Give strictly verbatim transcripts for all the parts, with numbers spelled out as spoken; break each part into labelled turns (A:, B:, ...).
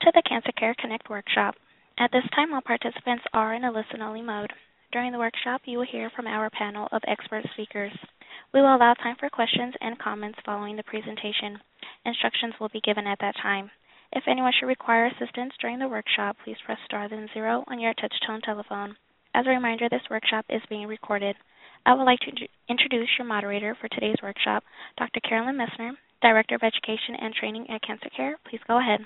A: to the Cancer Care Connect workshop. At this time, all participants are in a listen-only mode. During the workshop, you will hear from our panel of expert speakers. We will allow time for questions and comments following the presentation. Instructions will be given at that time. If anyone should require assistance during the workshop, please press star then zero on your touch-tone telephone. As a reminder, this workshop is being recorded. I would like to introduce your moderator for today's workshop, Doctor Carolyn Messner, Director of Education and Training at Cancer Care. Please go ahead.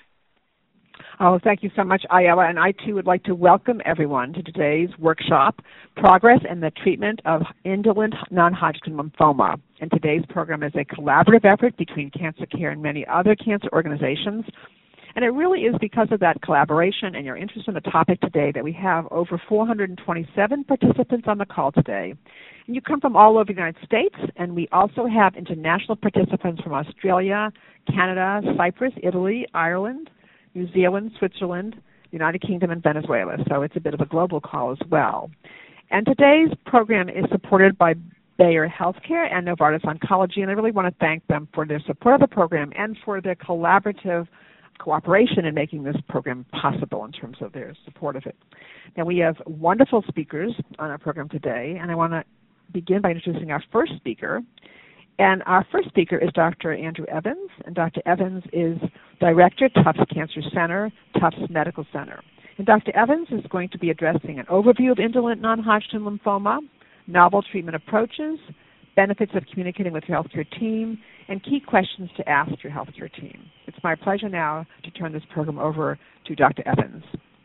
B: Oh, thank you so much, Ayala, and I too would like to welcome everyone to today's workshop, Progress in the Treatment of Indolent Non-Hodgkin Lymphoma. And today's program is a collaborative effort between Cancer Care and many other cancer organizations. And it really is because of that collaboration and your interest in the topic today that we have over four hundred twenty-seven participants on the call today. And you come from all over the United States, and we also have international participants from Australia, Canada, Cyprus, Italy, Ireland, New Zealand, Switzerland, United Kingdom, and Venezuela. So it's a bit of a global call as well. And today's program is supported by Bayer Healthcare and Novartis Oncology, and I really want to thank them for their support of the program and for their collaborative cooperation in making this program possible in terms of their support of it. Now, we have wonderful speakers on our program today, and I want to begin by introducing our first speaker. And our first speaker is Doctor Andrew Evans, and Doctor Evans is Director, Tufts Cancer Center, Tufts Medical Center. And Doctor Evans is going to be addressing an overview of indolent non-Hodgkin lymphoma, novel treatment approaches, benefits of communicating with your healthcare team, and key questions to ask your healthcare team. It's my pleasure now to turn this program over to Doctor Evans.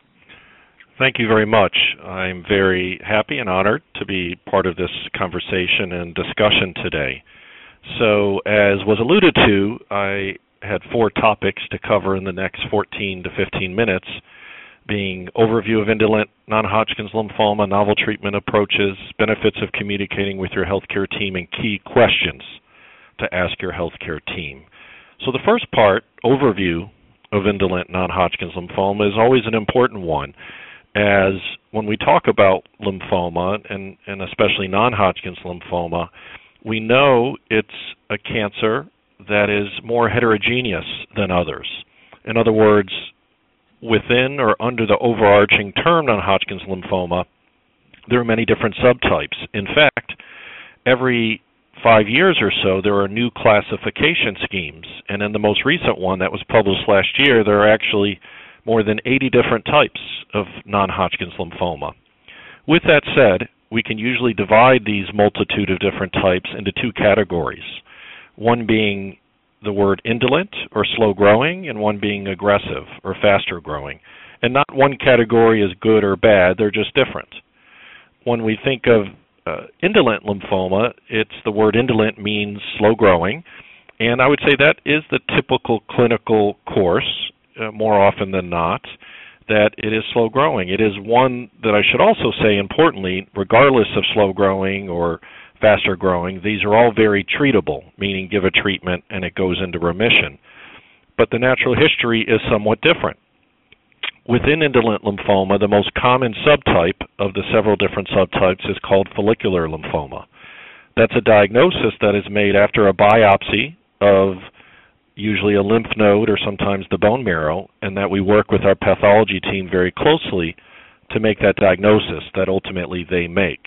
C: Thank you very much. I'm very happy and honored to be part of this conversation and discussion today. So, as was alluded to, I had four topics to cover in the next fourteen to fifteen minutes, being overview of indolent non-Hodgkin's lymphoma, novel treatment approaches, benefits of communicating with your healthcare team, and key questions to ask your healthcare team. So the first part, overview of indolent non-Hodgkin's lymphoma, is always an important one, as when we talk about lymphoma, and, and especially non-Hodgkin's lymphoma, we know it's a cancer that is more heterogeneous than others. In other words, within or under the overarching term non-Hodgkin's lymphoma, there are many different subtypes. In fact, every five years or so, there are new classification schemes. And in the most recent one that was published last year, there are actually more than eighty different types of non-Hodgkin's lymphoma. With that said, we can usually divide these multitude of different types into two categories, one being the word indolent or slow growing, and one being aggressive or faster growing. And not one category is good or bad, they're just different. When we think of uh, indolent lymphoma, it's the word indolent means slow growing, and I would say that is the typical clinical course, uh, more often than not, that it is slow growing. It is one that I should also say, importantly, regardless of slow growing or faster growing, these are all very treatable, meaning give a treatment and it goes into remission. But the natural history is somewhat different. Within indolent lymphoma, the most common subtype of the several different subtypes is called follicular lymphoma. That's a diagnosis that is made after a biopsy of usually a lymph node or sometimes the bone marrow, and that we work with our pathology team very closely to make that diagnosis that ultimately they make.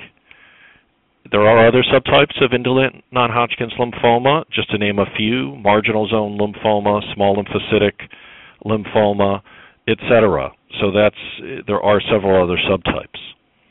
C: There are other subtypes of indolent non-Hodgkin's lymphoma, just to name a few: marginal zone lymphoma, small lymphocytic lymphoma, et cetera. So that's there are several other subtypes.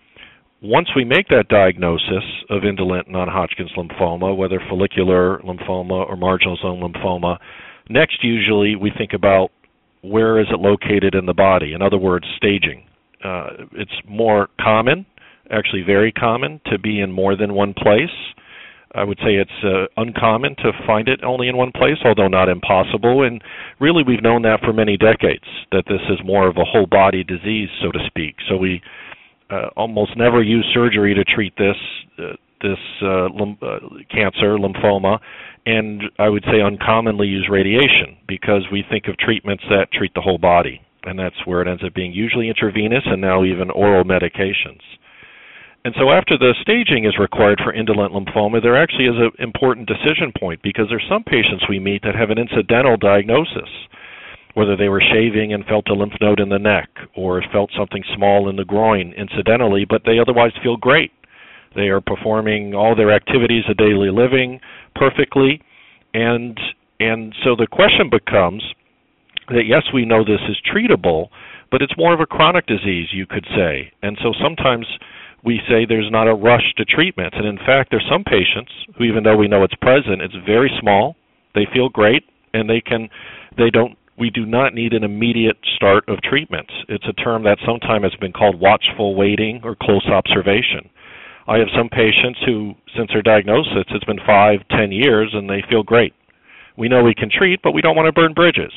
C: Once we make that diagnosis of indolent non-Hodgkin's lymphoma, whether follicular lymphoma or marginal zone lymphoma, next usually we think about where is it located in the body. In other words, staging. Uh, it's more common, actually very common, to be in more than one place. I would say it's uh, uncommon to find it only in one place, although not impossible. And really we've known that for many decades, that this is more of a whole body disease, so to speak. So we uh, almost never use surgery to treat this uh, this uh, lim- uh, cancer, lymphoma, and I would say uncommonly use radiation because we think of treatments that treat the whole body, and that's where it ends up being usually intravenous and now even oral medications. And so after the staging is required for indolent lymphoma, there actually is an important decision point because there's some patients we meet that have an incidental diagnosis whether they were shaving and felt a lymph node in the neck or felt something small in the groin incidentally, but they otherwise feel great. They are performing all their activities of daily living perfectly. And and so the question becomes that, yes, we know this is treatable, but it's more of a chronic disease, you could say. And so sometimes we say there's not a rush to treatment. And in fact, there's some patients who, even though we know it's present, it's very small, they feel great, and they can, they don't, we do not need an immediate start of treatment. It's a term that sometimes has been called watchful waiting or close observation. I have some patients who, since their diagnosis, it's been five, ten years, and they feel great. We know we can treat, but we don't want to burn bridges.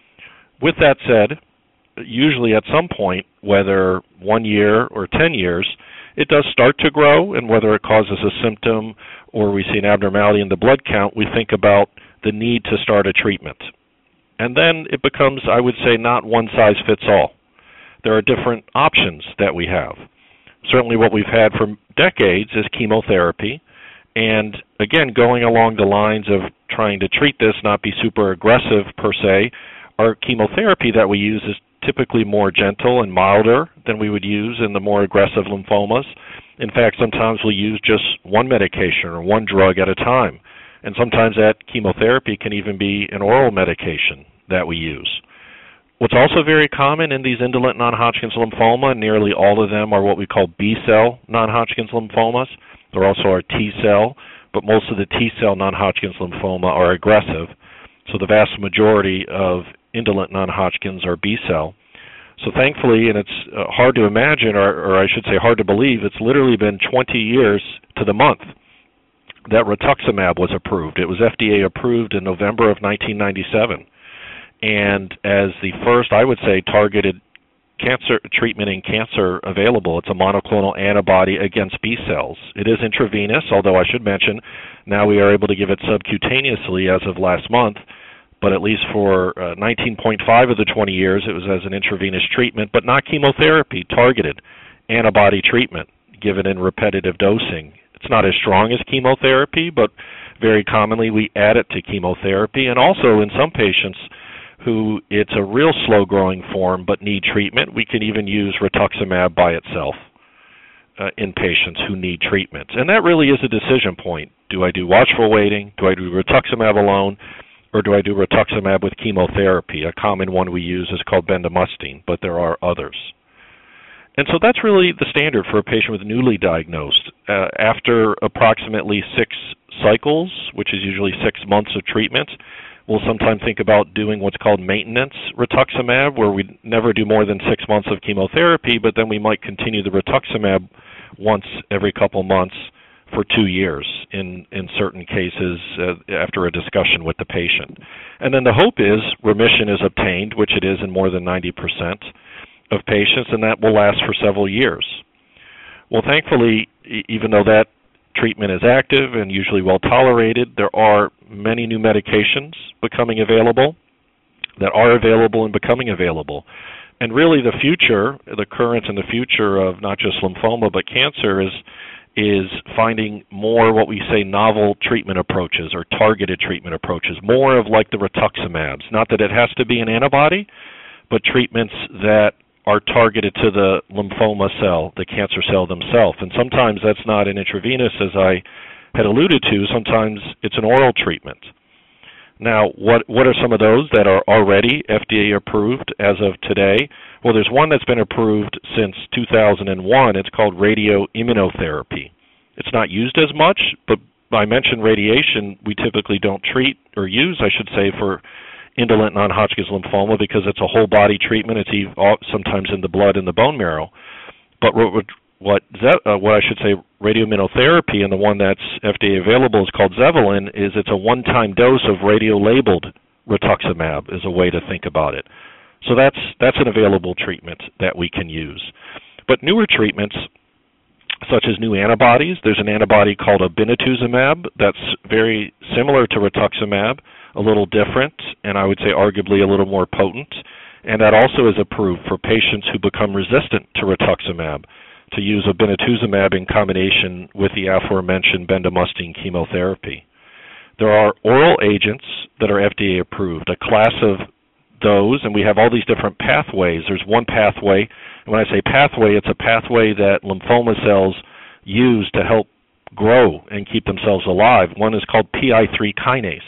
C: With that said, usually at some point, whether one year or ten years, it does start to grow, and whether it causes a symptom or we see an abnormality in the blood count, we think about the need to start a treatment. And then it becomes, I would say, not one size fits all. There are different options that we have. Certainly what we've had for decades is chemotherapy, and again, going along the lines of trying to treat this, not be super aggressive per se, our chemotherapy that we use is typically more gentle and milder than we would use in the more aggressive lymphomas. In fact, sometimes we use just one medication or one drug at a time, and sometimes that chemotherapy can even be an oral medication that we use. What's also very common in these indolent non-Hodgkin's lymphoma, nearly all of them are what we call B-cell non-Hodgkin's lymphomas. There also are T-cell, but most of the T-cell non-Hodgkin's lymphoma are aggressive. So the vast majority of indolent non-Hodgkin's are B-cell. So thankfully, and it's uh, hard to imagine, or, or I should say hard to believe, it's literally been twenty years to the month that rituximab was approved. It was F D A approved in November of nineteen ninety-seven. And as the first, I would say, targeted cancer treatment in cancer available, it's a monoclonal antibody against B cells. It is intravenous, although I should mention now we are able to give it subcutaneously as of last month, but at least for uh, nineteen point five of the twenty years it was as an intravenous treatment, but not chemotherapy, targeted antibody treatment given in repetitive dosing. It's not as strong as chemotherapy, but very commonly we add it to chemotherapy, and also in some patients who it's a real slow-growing form but need treatment, we can even use rituximab by itself uh, in patients who need treatment. And that really is a decision point. Do I do watchful waiting? Do I do rituximab alone? Or do I do rituximab with chemotherapy? A common one we use is called bendamustine, but there are others. And so that's really the standard for a patient with newly diagnosed. Uh, after approximately six cycles, which is usually six months of treatment, we'll sometimes think about doing what's called maintenance rituximab, where we never do more than six months of chemotherapy, but then we might continue the rituximab once every couple months for two years in, in certain cases uh, after a discussion with the patient. And then the hope is remission is obtained, which it is in more than ninety percent of patients, and that will last for several years. Well, thankfully, e- even though that treatment is active and usually well tolerated, there are many new medications becoming available that are available and becoming available. And really the future, the current and the future of not just lymphoma but cancer is is finding more what we say novel treatment approaches or targeted treatment approaches, more of like the rituximabs. Not that it has to be an antibody, but treatments that are targeted to the lymphoma cell, the cancer cell themselves. And sometimes that's not an intravenous, as I had alluded to. Sometimes it's an oral treatment. Now, what what are some of those that are already F D A approved as of today? Well, there's one that's been approved since two thousand one. It's called radioimmunotherapy. It's not used as much, but I mentioned radiation we typically don't treat or use, I should say, for indolent non-Hodgkin's lymphoma because it's a whole body treatment. It's sometimes in the blood and the bone marrow. But what what, uh, what I should say, radioimmunotherapy, and the one that's F D A available is called Zevalin, is it's a one-time dose of radio-labeled rituximab is a way to think about it. So that's that's an available treatment that we can use. But newer treatments, such as new antibodies, there's an antibody called obinutuzumab that's very similar to rituximab, a little different, and I would say arguably a little more potent, and that also is approved for patients who become resistant to rituximab, to use obinutuzumab in combination with the aforementioned bendamustine chemotherapy. There are oral agents that are F D A approved, a class of those, and we have all these different pathways. There's one pathway, and when I say pathway, it's a pathway that lymphoma cells use to help grow and keep themselves alive. One is called P I three kinase.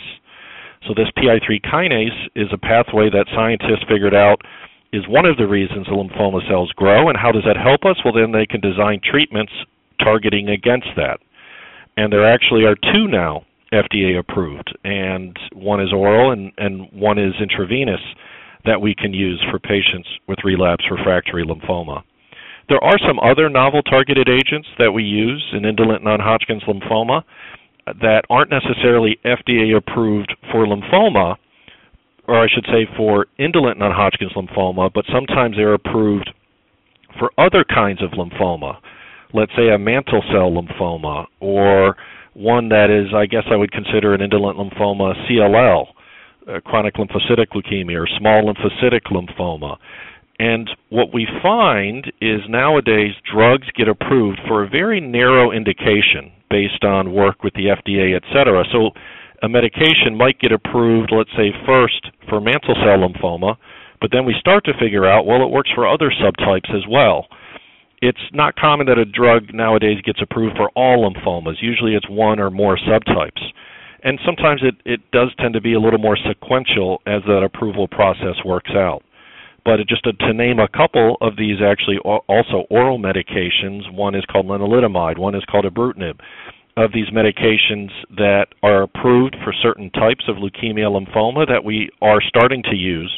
C: So this P I three kinase is a pathway that scientists figured out is one of the reasons the lymphoma cells grow. And how does that help us? Well, then they can design treatments targeting against that. And there actually are two now F D A approved, and one is oral and, and one is intravenous that we can use for patients with relapse refractory lymphoma. There are some other novel targeted agents that we use in indolent non-Hodgkin's lymphoma that aren't necessarily F D A approved for lymphoma, or I should say for indolent non-Hodgkin's lymphoma, but sometimes they're approved for other kinds of lymphoma. Let's say a mantle cell lymphoma, or one that is, I guess I would consider an indolent lymphoma, C L L, uh, chronic lymphocytic leukemia, or small lymphocytic lymphoma. And what we find is nowadays drugs get approved for a very narrow indication based on work with the F D A, et cetera. So a medication might get approved, let's say, first for mantle cell lymphoma, but then we start to figure out, well, it works for other subtypes as well. It's not common that a drug nowadays gets approved for all lymphomas. Usually it's one or more subtypes. And sometimes it, it does tend to be a little more sequential as that approval process works out. But it, just to, to name a couple of these actually also oral medications, one is called lenalidomide, one is called ibrutinib, of these medications that are approved for certain types of leukemia lymphoma that we are starting to use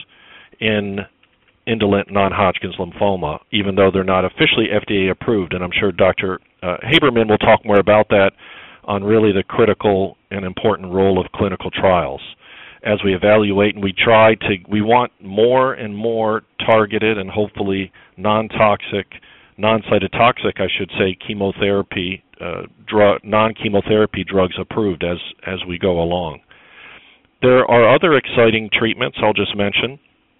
C: in indolent non-Hodgkin's lymphoma, even though they're not officially F D A approved. And I'm sure Doctor Uh, Haberman will talk more about that on really the critical and important role of clinical trials. As we evaluate and we try to, we want more and more targeted and hopefully non-toxic, non-cytotoxic, I should say, chemotherapy, uh, drug, non-chemotherapy drugs approved as, as we go along. There are other exciting treatments I'll just mention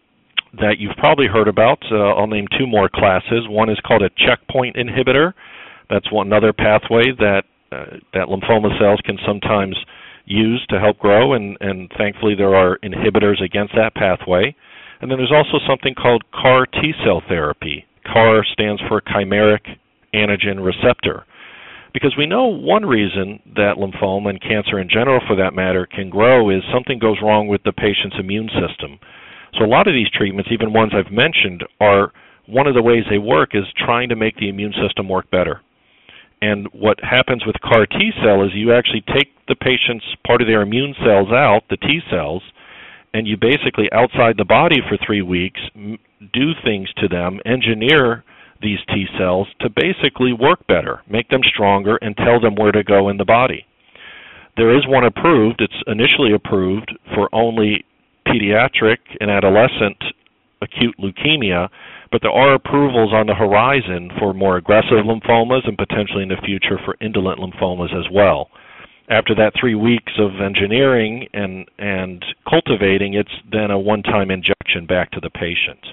C: that you've probably heard about. Uh, I'll name two more classes. One is called a checkpoint inhibitor. That's one another pathway that uh, that lymphoma cells can sometimes use to help grow, and, and thankfully there are inhibitors against that pathway. And then there's also something called C A R T-cell therapy. C A R stands for chimeric antigen receptor. Because we know one reason that lymphoma and cancer in general, for that matter, can grow is something goes wrong with the patient's immune system. So a lot of these treatments, even ones I've mentioned, are one of the ways they work is trying to make the immune system work better. And what happens with C A R T-cell is you actually take the patient's part of their immune cells out, the T cells, and you basically outside the body for three weeks do things to them, engineer these T cells to basically work better, make them stronger, and tell them where to go in the body. There is one approved. It's initially approved for only pediatric and adolescent acute leukemia, but there are approvals on the horizon for more aggressive lymphomas and potentially in the future for indolent lymphomas as well. After that three weeks of engineering and, and cultivating, it's then a one-time injection back to the patient.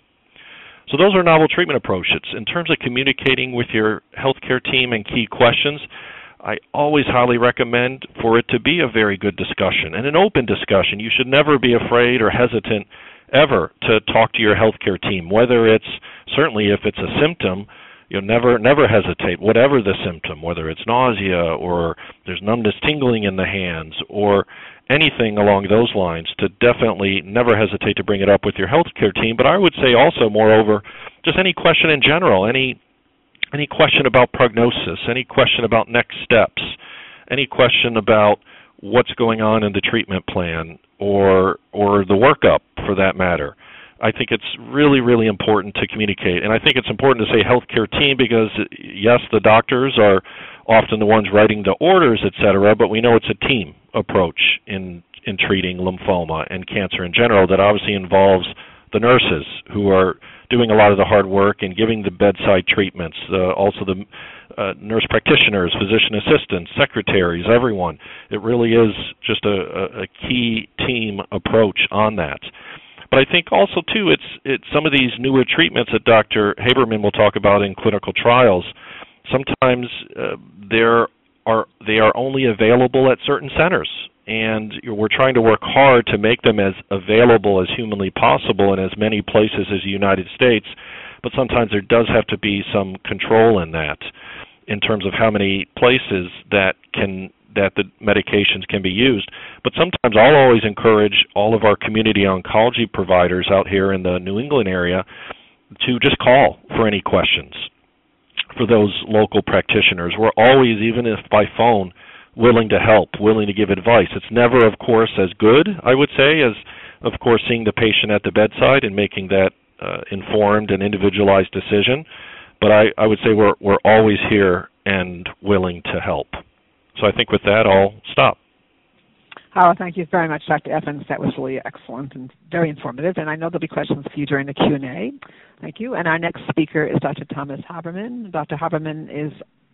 C: So those are novel treatment approaches. In terms of communicating with your healthcare team and key questions, I always highly recommend for it to be a very good discussion and an open discussion. You should never be afraid or hesitant ever to talk to your healthcare team, whether it's, certainly if it's a symptom, you know, never never hesitate, whatever the symptom, whether it's nausea or there's numbness, tingling in the hands, or anything along those lines, to definitely never hesitate to bring it up with your healthcare team. But I would say also, moreover, just any question in general, any any question about prognosis, any question about next steps, any question about what's going on in the treatment plan or or the workup for that matter. I think it's really, really important to communicate. And I think it's important to say healthcare team because, yes, the doctors are often the ones writing the orders, et cetera, but we know it's a team approach in, in treating lymphoma and cancer in general that obviously involves the nurses who are doing a lot of the hard work and giving the bedside treatments, uh, also the uh, nurse practitioners, physician assistants, secretaries, everyone. It really is just a, a key team approach on that. But I think also, too, it's, it's some of these newer treatments that Doctor Haberman will talk about in clinical trials. Sometimes uh, there are they are only available at certain centers, and we're trying to work hard to make them as available as humanly possible in as many places as the United States, but sometimes there does have to be some control in that in terms of how many places that can that the medications can be used. But sometimes I'll always encourage all of our community oncology providers out here in the New England area to just call for any questions for those local practitioners. We're always, even if by phone, willing to help, willing to give advice. It's never, of course, as good, I would say, as, of course, seeing the patient at the bedside and making that uh, informed and individualized decision. But I, I would say we're we're always here and willing to help. So I think with that, I'll stop.
B: Oh, thank you very much, Doctor Evans. That was really excellent and very informative. And I know there'll be questions for you during the Q and A. Thank you. And our next speaker is Doctor Thomas Haberman. Doctor Haberman is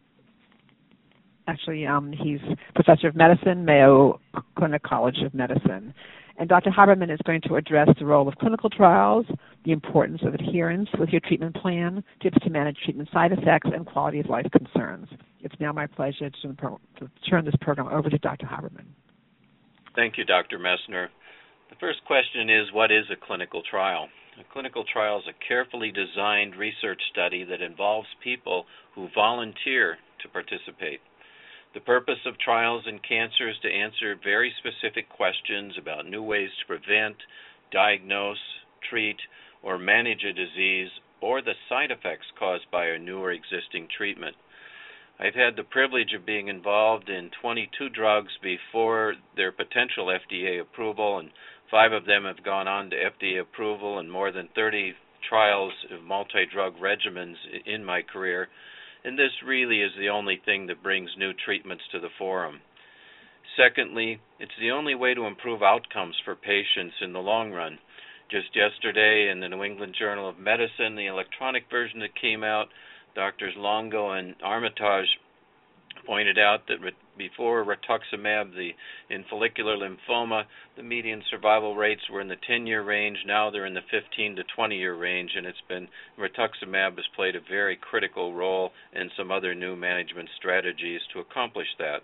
B: actually um, he's professor of medicine, Mayo Clinic College of Medicine. And Doctor Haberman is going to address the role of clinical trials, the importance of adherence with your treatment plan, tips to manage treatment side effects, and quality of life concerns. It's now my pleasure to, to turn this program over to Doctor Haberman.
D: Thank you, Doctor Messner. The first question is, what is a clinical trial? A clinical trial is a carefully designed research study that involves people who volunteer to participate. The purpose of trials in cancer is to answer very specific questions about new ways to prevent, diagnose, treat, or manage a disease or the side effects caused by a new or existing treatment. I've had the privilege of being involved in twenty-two drugs before their potential F D A approval, and five of them have gone on to F D A approval, and more than thirty trials of multi-drug regimens in my career. And this really is the only thing that brings new treatments to the forum. Secondly, it's the only way to improve outcomes for patients in the long run. Just yesterday in the New England Journal of Medicine, the electronic version that came out, Doctors Longo and Armitage pointed out that before rituximab, the in follicular lymphoma, the median survival rates were in the ten-year range. Now they're in the fifteen to twenty-year range, and it's been rituximab has played a very critical role in some other new management strategies to accomplish that.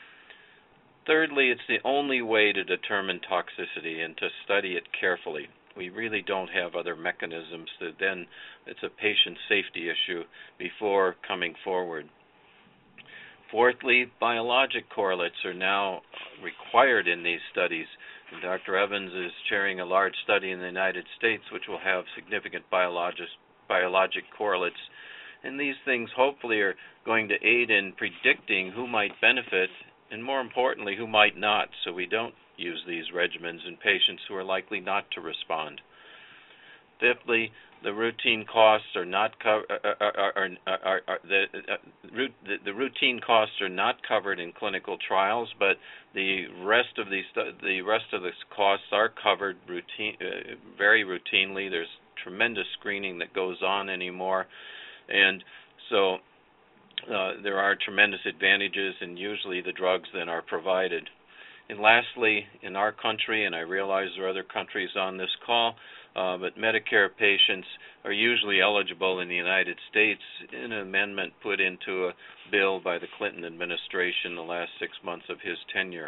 D: Thirdly, it's the only way to determine toxicity and to study it carefully. We really don't have other mechanisms that then it's a patient safety issue before coming forward. Fourthly, biologic correlates are now required in these studies. And Doctor Evans is chairing a large study in the United States which will have significant biologic, biologic correlates. And these things hopefully are going to aid in predicting who might benefit and, more importantly, who might not, so we don't use these regimens in patients who are likely not to respond. Fifthly, the routine costs are not co- are, are, are, are, are the, uh, the the routine costs are not covered in clinical trials, but the rest of these the rest of the costs are covered routine uh, very routinely. There's tremendous screening that goes on anymore, and so uh, there are tremendous advantages, and usually the drugs then are provided. And lastly, in our country, and I realize there are other countries on this call, uh, but Medicare patients are usually eligible in the United States in an amendment put into a bill by the Clinton administration the last six months of his tenure.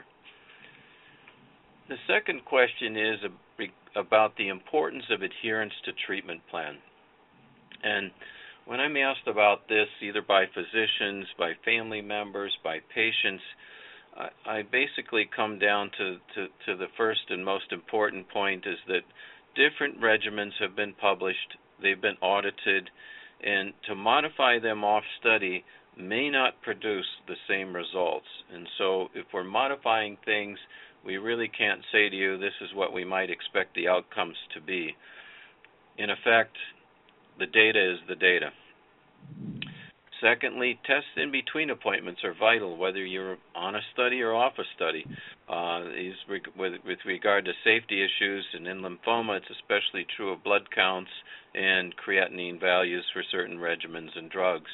D: The second question is about the importance of adherence to treatment plan. And when I'm asked about this, either by physicians, by family members, by patients, I basically come down to, to, to the first and most important point is that different regimens have been published, they've been audited, and to modify them off study may not produce the same results. And so if we're modifying things, we really can't say to you this is what we might expect the outcomes to be. In effect, the data is the data. Secondly, tests in between appointments are vital, whether you're on a study or off a study. Uh, these, with, with regard to safety issues, and in lymphoma, it's especially true of blood counts and creatinine values for certain regimens and drugs.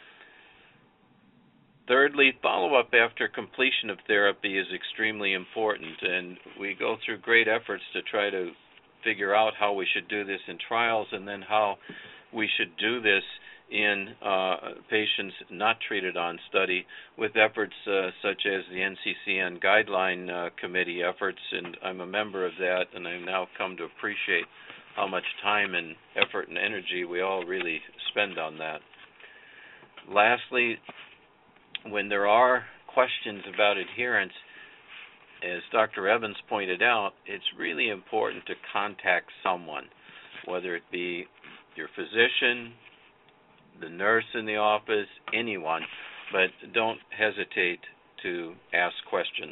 D: Thirdly, follow-up after completion of therapy is extremely important, and we go through great efforts to try to figure out how we should do this in trials and then how we should do this in uh, patients not treated on study with efforts uh, such as the N C C N Guideline uh, Committee efforts, and I'm a member of that, and I've now come to appreciate how much time and effort and energy we all really spend on that. Lastly, when there are questions about adherence, as Doctor Evans pointed out, it's really important to contact someone, whether it be your physician, the nurse in the office, anyone, but don't hesitate to ask questions.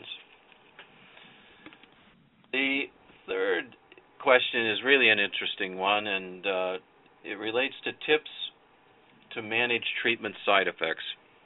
D: The third question is really an interesting one, and uh, it relates to tips to manage treatment side effects.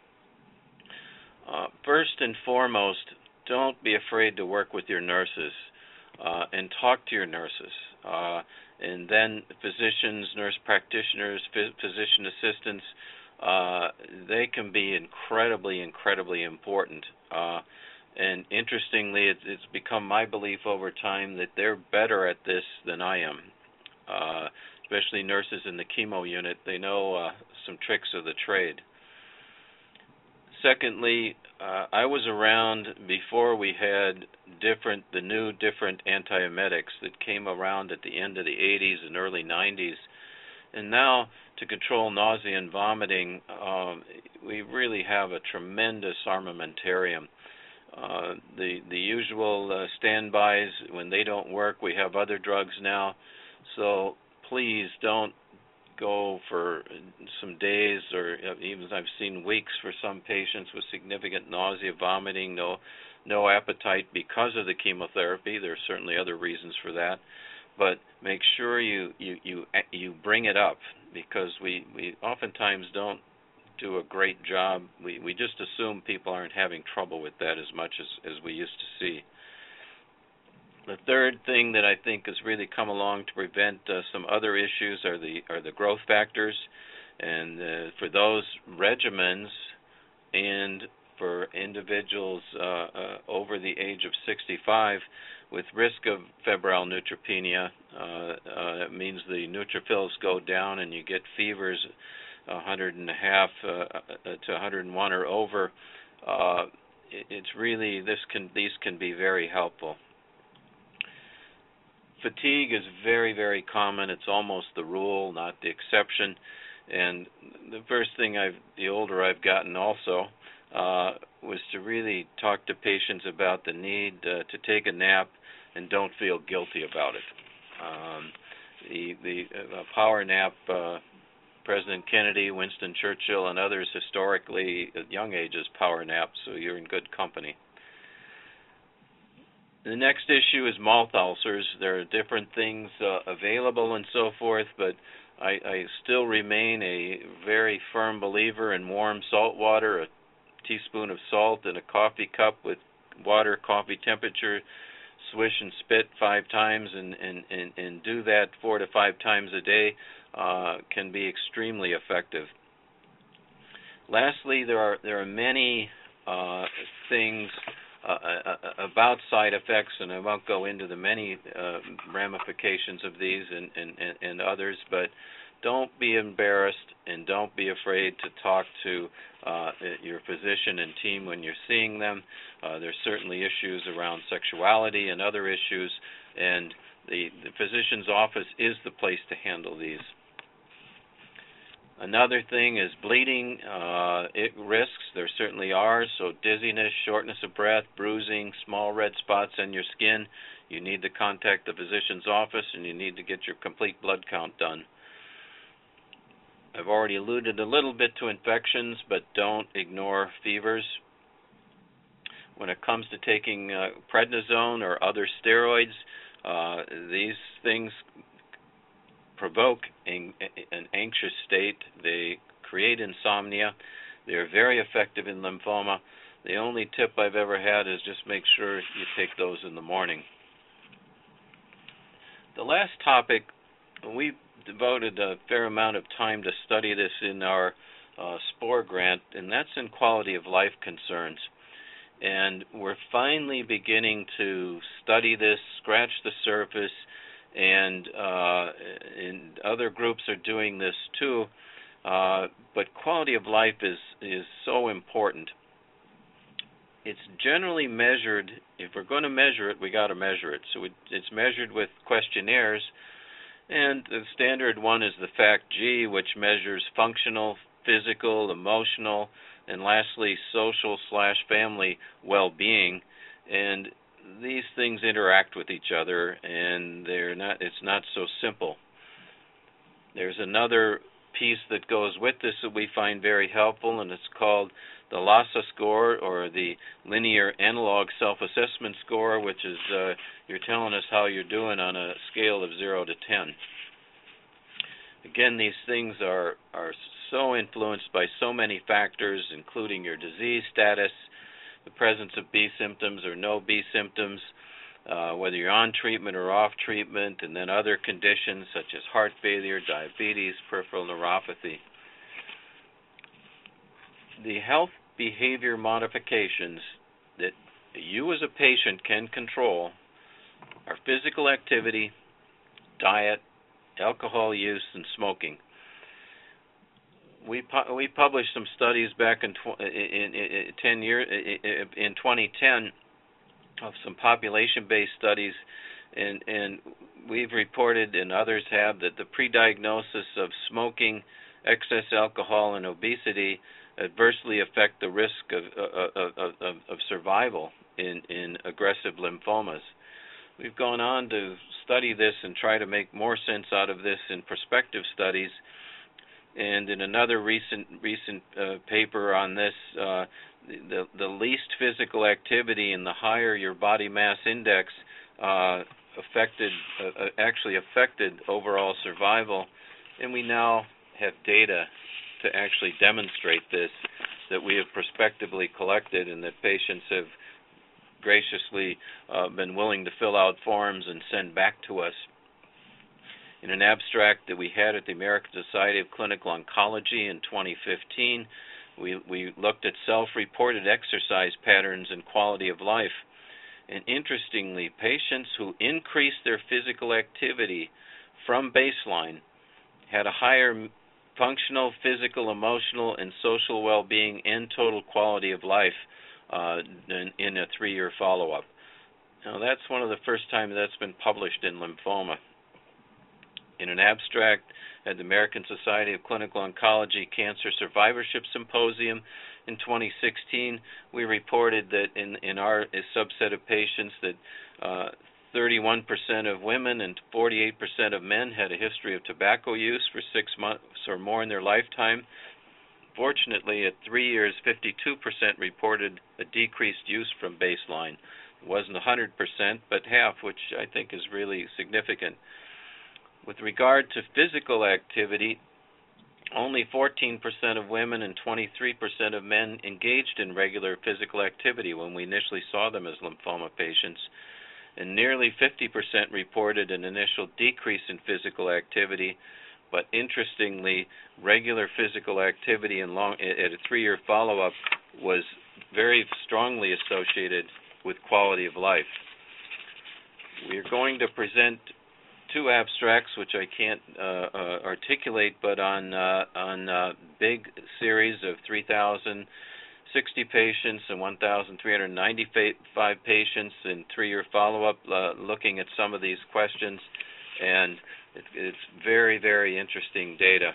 D: Uh, first and foremost, don't be afraid to work with your nurses uh, and talk to your nurses. Uh, and then physicians, nurse practitioners, phys- physician assistants, uh, they can be incredibly, incredibly important. Uh, and interestingly, it, it's become my belief over time that they're better at this than I am, uh, especially nurses in the chemo unit. They know uh, some tricks of the trade. Secondly, uh, I was around before we had different, the new different antiemetics that came around at the end of the eighties and early nineties. And now, to control nausea and vomiting, um, we really have a tremendous armamentarium. Uh, the the usual uh, standbys, when they don't work, we have other drugs now. So please don't go for some days, or even I've seen weeks for some patients with significant nausea, vomiting, no no appetite because of the chemotherapy. There are certainly other reasons for that, but make sure you you you, you bring it up, because we, we oftentimes don't do a great job. We we just assume people aren't having trouble with that as much as, as we used to see. The third thing that I think has really come along to prevent uh, some other issues are the are the growth factors, and uh, for those regimens and for individuals uh, uh, over the age of sixty-five with risk of febrile neutropenia, uh, uh, it means the neutrophils go down and you get fevers one hundred and a half uh, to one hundred and one or over. Uh, it, it's really this can these can be very helpful. Fatigue is very, very common. It's almost the rule, not the exception. And the first thing I've, the older I've gotten also, uh, was to really talk to patients about the need uh, to take a nap and don't feel guilty about it. Um, the the uh, power nap, uh, President Kennedy, Winston Churchill, and others historically at young ages power nap, so you're in good company. The next issue is mouth ulcers. There are different things uh, available and so forth, but I, I still remain a very firm believer in warm salt water, a teaspoon of salt in a coffee cup with water, coffee temperature, swish and spit five times, and, and, and, and do that four to five times a day uh, can be extremely effective. Lastly, there are there are many uh, things Uh, uh, about side effects, and I won't go into the many uh, ramifications of these and, and, and others, but don't be embarrassed and don't be afraid to talk to uh, your physician and team when you're seeing them. Uh, there's certainly issues around sexuality and other issues, and the, the physician's office is the place to handle these. Another thing is bleeding. Uh, it risks, there certainly are, so dizziness, shortness of breath, bruising, small red spots on your skin. You need to contact the physician's office, and you need to get your complete blood count done. I've already alluded a little bit to infections, but don't ignore fevers. When it comes to taking uh, prednisone or other steroids, uh, these things provoke an anxious state. They create insomnia. They're very effective in lymphoma. The only tip I've ever had is just make sure you take those in the morning. The last topic, we devoted a fair amount of time to study this in our uh, SPORE grant, and that's in quality of life concerns. And we're finally beginning to study this, scratch the surface, and uh, and other groups are doing this too. Uh, but quality of life is is so important. It's generally measured. If we're going to measure it, we got to measure it. So it, it's measured with questionnaires, and the standard one is the FACT-G, which measures functional, physical, emotional, and lastly, social slash family well-being. And these things interact with each other, and they're not. It's not so simple. There's another piece that goes with this that we find very helpful, and it's called the LASA score, or the Linear Analog Self-Assessment Score, which is uh, you're telling us how you're doing on a scale of zero to ten. Again, these things are are so influenced by so many factors, including your disease status, the presence of B symptoms or no B symptoms, uh, whether you're on treatment or off treatment, and then other conditions such as heart failure, diabetes, peripheral neuropathy. The health behavior modifications that you as a patient can control are physical activity, diet, alcohol use, and smoking. We pu- we published some studies back in, tw- in, in ten years in twenty ten of some population-based studies, and and we've reported, and others have, that the pre-diagnosis of smoking, excess alcohol, and obesity adversely affect the risk of of, of, of, of survival in, in aggressive lymphomas. We've gone on to study this and try to make more sense out of this in prospective studies. And in another recent recent uh, paper on this, uh, the, the least physical activity and the higher your body mass index uh, affected uh, actually affected overall survival. And we now have data to actually demonstrate this, that we have prospectively collected, and that patients have graciously uh, been willing to fill out forms and send back to us. In an abstract that we had at the American Society of Clinical Oncology in twenty fifteen, we, we looked at self-reported exercise patterns and quality of life. And interestingly, patients who increased their physical activity from baseline had a higher functional, physical, emotional, and social well-being and total quality of life uh, in, in a three-year follow-up. Now, that's one of the first times that's been published in lymphoma. In an abstract at the American Society of Clinical Oncology Cancer Survivorship Symposium in twenty sixteen, we reported that in, in our subset of patients that uh, thirty-one percent of women and forty-eight percent of men had a history of tobacco use for six months or more in their lifetime. Fortunately, at three years, fifty-two percent reported a decreased use from baseline. It wasn't one hundred percent, but half, which I think is really significant. With regard to physical activity, only fourteen percent of women and twenty-three percent of men engaged in regular physical activity when we initially saw them as lymphoma patients, and nearly fifty percent reported an initial decrease in physical activity. But interestingly, regular physical activity in long, at a three-year follow-up was very strongly associated with quality of life. We are going to present two abstracts, which I can't uh, uh, articulate, but on uh, on uh, big series of three thousand sixty patients and one thousand three hundred ninety-five patients in three-year follow-up, uh, looking at some of these questions, and it, it's very, very interesting data.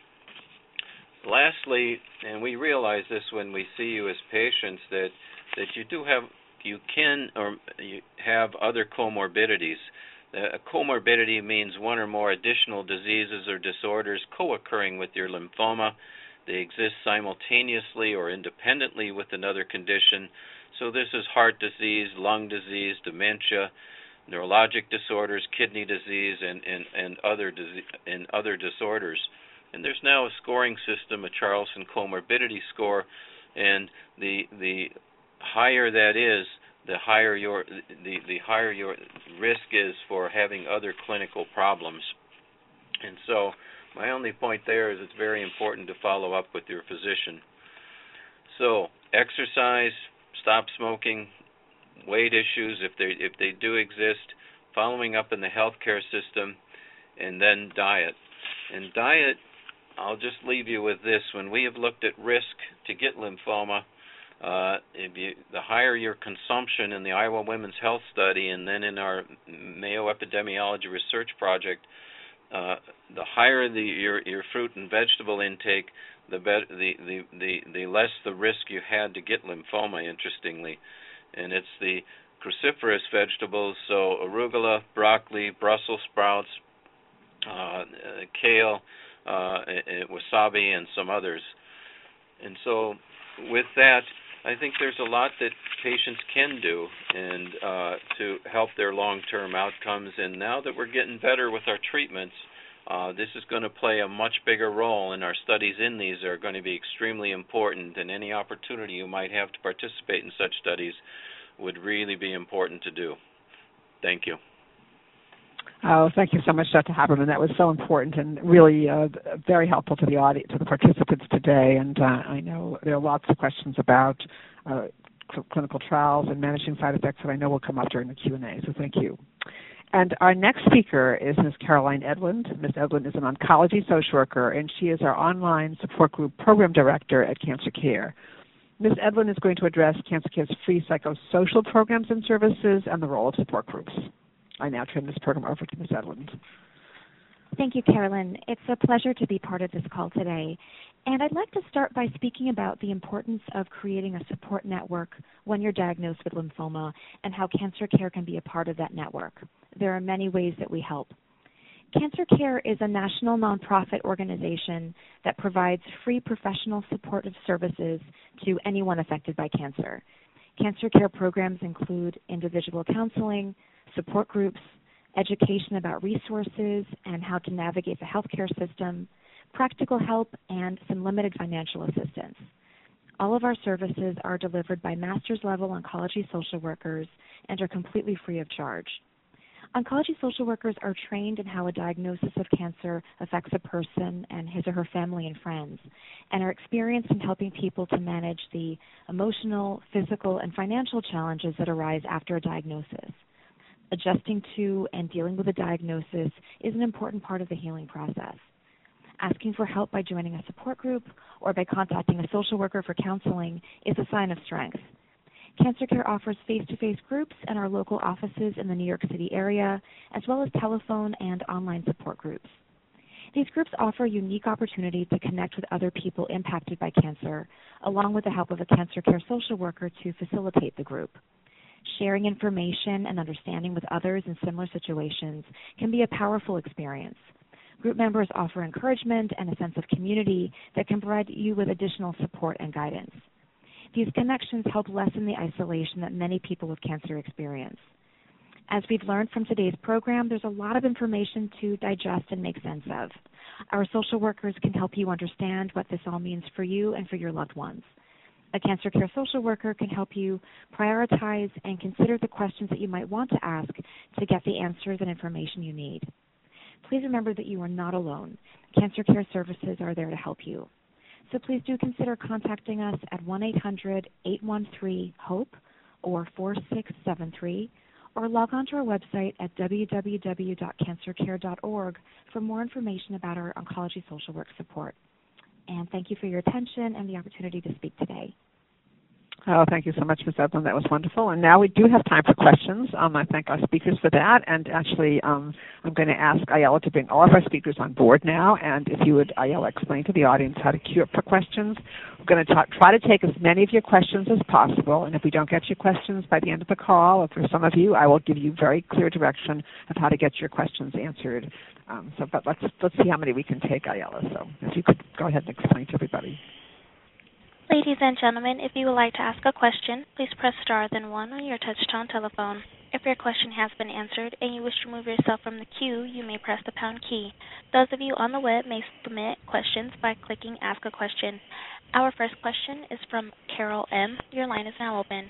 D: Lastly, and we realize this when we see you as patients, that that you do have, you can or you have other comorbidities. A comorbidity means one or more additional diseases or disorders co-occurring with your lymphoma. They exist simultaneously or independently with another condition. So this is heart disease, lung disease, dementia, neurologic disorders, kidney disease, and, and, and, other, disease, and other disorders. And there's now a scoring system, a Charlson comorbidity score, and the the higher that is, the higher your the, the higher your risk is for having other clinical problems. And so my only point there is it's very important to follow up with your physician. So exercise, stop smoking, weight issues if they if they do exist, following up in the healthcare system, and then diet. And diet, I'll just leave you with this. When we have looked at risk to get lymphoma, uh, if you, the higher your consumption in the Iowa Women's Health Study and then in our Mayo Epidemiology Research Project, uh, the higher the, your, your fruit and vegetable intake, the, better, the, the, the, the less the risk you had to get lymphoma, interestingly. And it's the cruciferous vegetables, so arugula, broccoli, Brussels sprouts, uh, uh, kale, uh, wasabi, and some others. And so with that, I think there's a lot that patients can do and uh, to help their long-term outcomes. And now that we're getting better with our treatments, uh, this is going to play a much bigger role, and our studies in these are going to be extremely important, and any opportunity you might have to participate in such studies would really be important to do. Thank you.
B: Oh, thank you so much, Doctor Haberman. That was so important and really uh, very helpful to the audience, to the participants today. And uh, I know there are lots of questions about uh, cl- clinical trials and managing side effects that I know will come up during the Q and A. So thank you. And our next speaker is Miz Caroline Edlund. Miz Edlund is an oncology social worker, and she is our online support group program director at Cancer Care. Miz Edlund is going to address Cancer Care's free psychosocial programs and services and the role of support groups. I now turn this program over to Miz Edlund.
E: Thank you, Carolyn. It's a pleasure to be part of this call today. And I'd like to start by speaking about the importance of creating a support network when you're diagnosed with lymphoma and how Cancer Care can be a part of that network. There are many ways that we help. Cancer Care is a national nonprofit organization that provides free professional supportive services to anyone affected by cancer. Cancer Care programs include individual counseling, support groups, education about resources and how to navigate the healthcare system, practical help, and some limited financial assistance. All of our services are delivered by master's level oncology social workers and are completely free of charge. Oncology social workers are trained in how a diagnosis of cancer affects a person and his or her family and friends, and are experienced in helping people to manage the emotional, physical, and financial challenges that arise after a diagnosis. Adjusting to and dealing with a diagnosis is an important part of the healing process. Asking for help by joining a support group or by contacting a social worker for counseling is a sign of strength. Cancer Care offers face-to-face groups in our local offices in the New York City area, as well as telephone and online support groups. These groups offer a unique opportunity to connect with other people impacted by cancer, along with the help of a Cancer Care social worker to facilitate the group. Sharing information and understanding with others in similar situations can be a powerful experience. Group members offer encouragement and a sense of community that can provide you with additional support and guidance. These connections help lessen the isolation that many people with cancer experience. As we've learned from today's program, there's a lot of information to digest and make sense of. Our social workers can help you understand what this all means for you and for your loved ones. A Cancer Care social worker can help you prioritize and consider the questions that you might want to ask to get the answers and information you need. Please remember that you are not alone. Cancer Care services are there to help you. So please do consider contacting us at one eight hundred, eight one three, HOPE or four six seven three, or log on to our website at w w w dot cancer care dot org for more information about our oncology social work support. And thank you for your attention and the opportunity to speak today.
B: Oh, thank you so much, Miz Edlund. That was wonderful. And now we do have time for questions. Um, I thank our speakers for that. And actually, um, I'm going to ask Ayala to bring all of our speakers on board now. And if you would, Ayala, explain to the audience how to queue up for questions. We're going to try to take as many of your questions as possible. And if we don't get your questions by the end of the call, if there's some of you, I will give you very clear direction of how to get your questions answered. Um, so, but let's let's see how many we can take, Ayala. So if you could go ahead and explain to everybody.
A: Ladies and gentlemen, if you would like to ask a question, please press star then one on your touch-tone telephone. If your question has been answered and you wish to remove yourself from the queue, you may press the pound key. Those of you on the web may submit questions by clicking Ask a Question. Our first question is from Carol M. Your line is now open.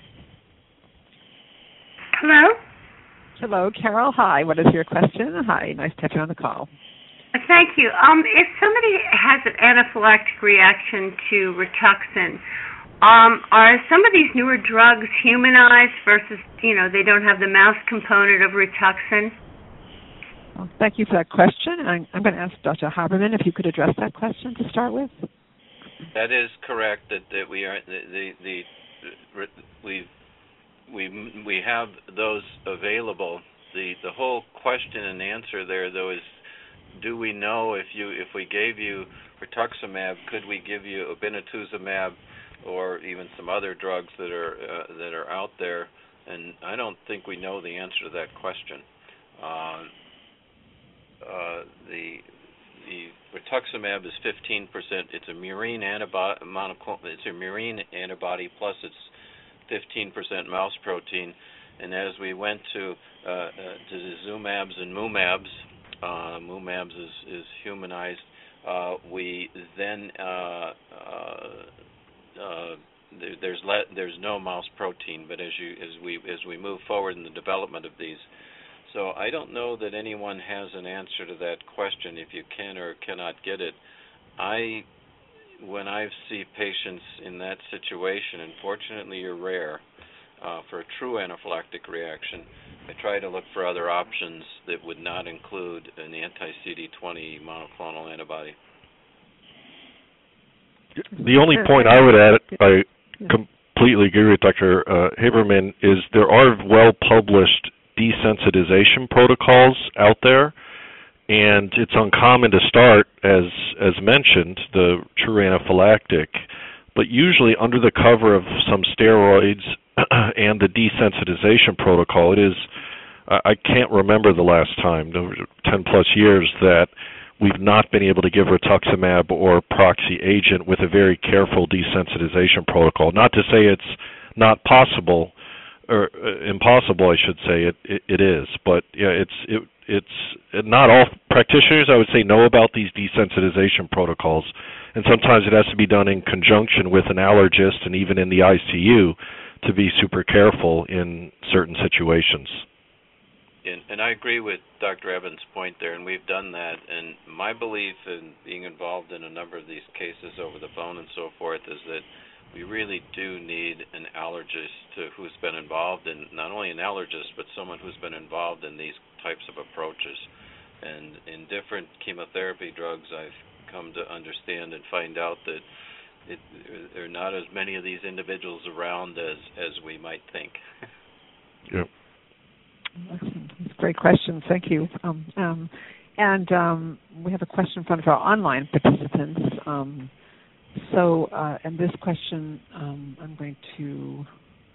F: Hello?
B: Hello, Carol. Hi. What is your question? Hi. Nice to have you on the call.
F: Thank you. Um, if somebody has an anaphylactic reaction to Rituxan, Um, are some of these newer drugs humanized versus, you know, they don't have the mouse component of Rituxan?
B: Well, thank you for that question. And I'm, I'm going to ask Doctor Haberman if you could address that question to start with.
D: That is correct. That, that we are the the, the we we we have those available. The the whole question and answer there, though, is do we know if you if we gave you rituximab, could we give you obinutuzumab or even some other drugs that are uh, that are out there? And I don't think we know the answer to that question. Uh, uh, the the rituximab is fifteen percent. It's a murine antibody. It's a murine antibody plus it's fifteen percent mouse protein. And as we went to uh, uh, to the Zumabs and Mumabs, uh, Mumabs is, is humanized. Uh, we then uh, uh, uh, there, there's le- there's no mouse protein. But as you as we as we move forward in the development of these, so I don't know that anyone has an answer to that question. If you can or cannot get it, I when I see patients in that situation, unfortunately, you're rare. Uh, for a true anaphylactic reaction, I try to look for other options that would not include an anti-C D twenty monoclonal antibody.
C: The only point I would add, I completely agree with Doctor Uh, Haberman, is there are well-published desensitization protocols out there, and it's uncommon to start, as as mentioned, the true anaphylactic, but usually under the cover of some steroids and the desensitization protocol. It is, I can't remember the last time, ten plus years, that we've not been able to give rituximab or proxy agent with a very careful desensitization protocol. Not to say it's not possible, or uh, impossible, I should say. It, it it is, but yeah, it's it it's not all practitioners, I would say, know about these desensitization protocols, and sometimes it has to be done in conjunction with an allergist and even in the I C U to be super careful in certain situations.
D: And, and I agree with Doctor Evans' point there, and we've done that. And my belief in being involved in a number of these cases over the phone and so forth is that we really do need an allergist to, who's been involved in, not only an allergist, but someone who's been involved in these types of approaches. And in different chemotherapy drugs, I've come to understand and find out that it, there are not as many of these individuals around as, as we might think.
C: Yep.
B: Excellent. That's a great question. Thank you. Um, um, and um, we have a question from our online participants. Um, so, uh, and this question um, I'm going to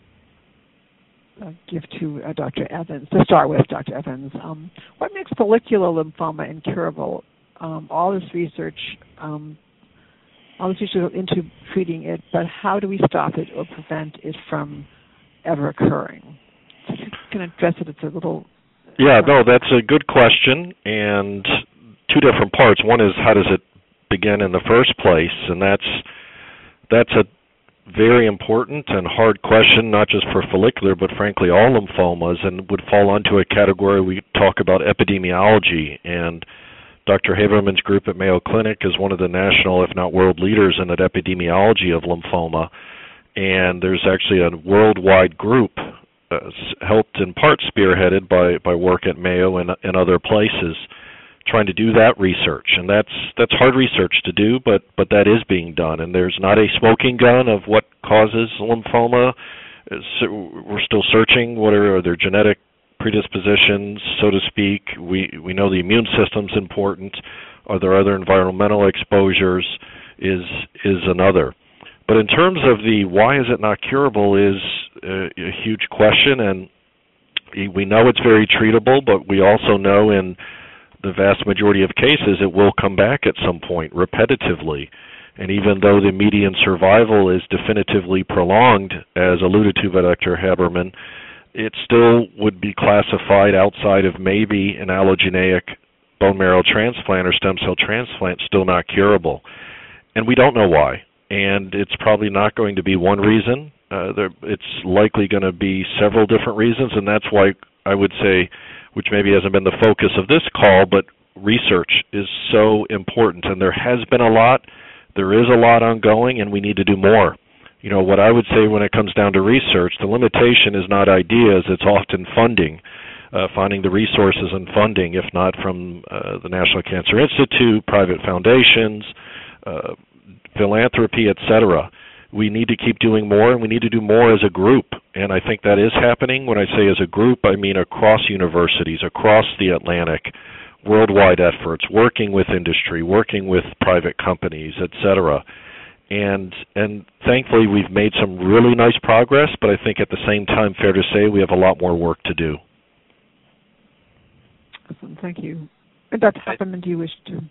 B: uh, give to uh, Doctor Evans, to start with, Doctor Evans. Um, what makes follicular lymphoma incurable? Um, all this research, um, all this research into treating it, but how do we stop it or prevent it from ever occurring? So if you can address it, it's a little...
C: Yeah, no, that's a good question, and two different parts. One is, how does it begin in the first place? And that's that's a very important and hard question, not just for follicular, but frankly all lymphomas, and would fall onto a category we talk about epidemiology. And Doctor Haberman's group at Mayo Clinic is one of the national, if not world, leaders in that epidemiology of lymphoma. And there's actually a worldwide group uh, helped in part spearheaded by, by work at Mayo and, and other places trying to do that research. And that's that's hard research to do, but, but that is being done. And there's not a smoking gun of what causes lymphoma. We're still searching. What are, are their genetic predispositions, so to speak? We we know the immune system's important. Are there other environmental exposures? Is is another. But in terms of the why is it not curable is a, a huge question, and we know it's very treatable, but we also know in the vast majority of cases it will come back at some point repetitively. And even though the median survival is definitively prolonged, as alluded to by Doctor Haberman, it still would be classified outside of maybe an allogeneic bone marrow transplant or stem cell transplant, still not curable. And we don't know why. And it's probably not going to be one reason. Uh, there, it's likely going to be several different reasons, and that's why I would say, which maybe hasn't been the focus of this call, but research is so important. And there has been a lot. There is a lot ongoing, and we need to do more. you know, what I would say when it comes down to research, the limitation is not ideas, it's often funding, uh, finding the resources and funding, if not from uh, the National Cancer Institute, private foundations, uh, philanthropy, et cetera. We need to keep doing more, and we need to do more as a group, and I think that is happening. When I say as a group, I mean across universities, across the Atlantic, worldwide efforts, working with industry, working with private companies, et cetera. And and thankfully, we've made some really nice progress, but I think at the same time, fair to say, we have a lot more work to do.
B: Awesome. Thank you. And Doctor Hopperman, do you wish to?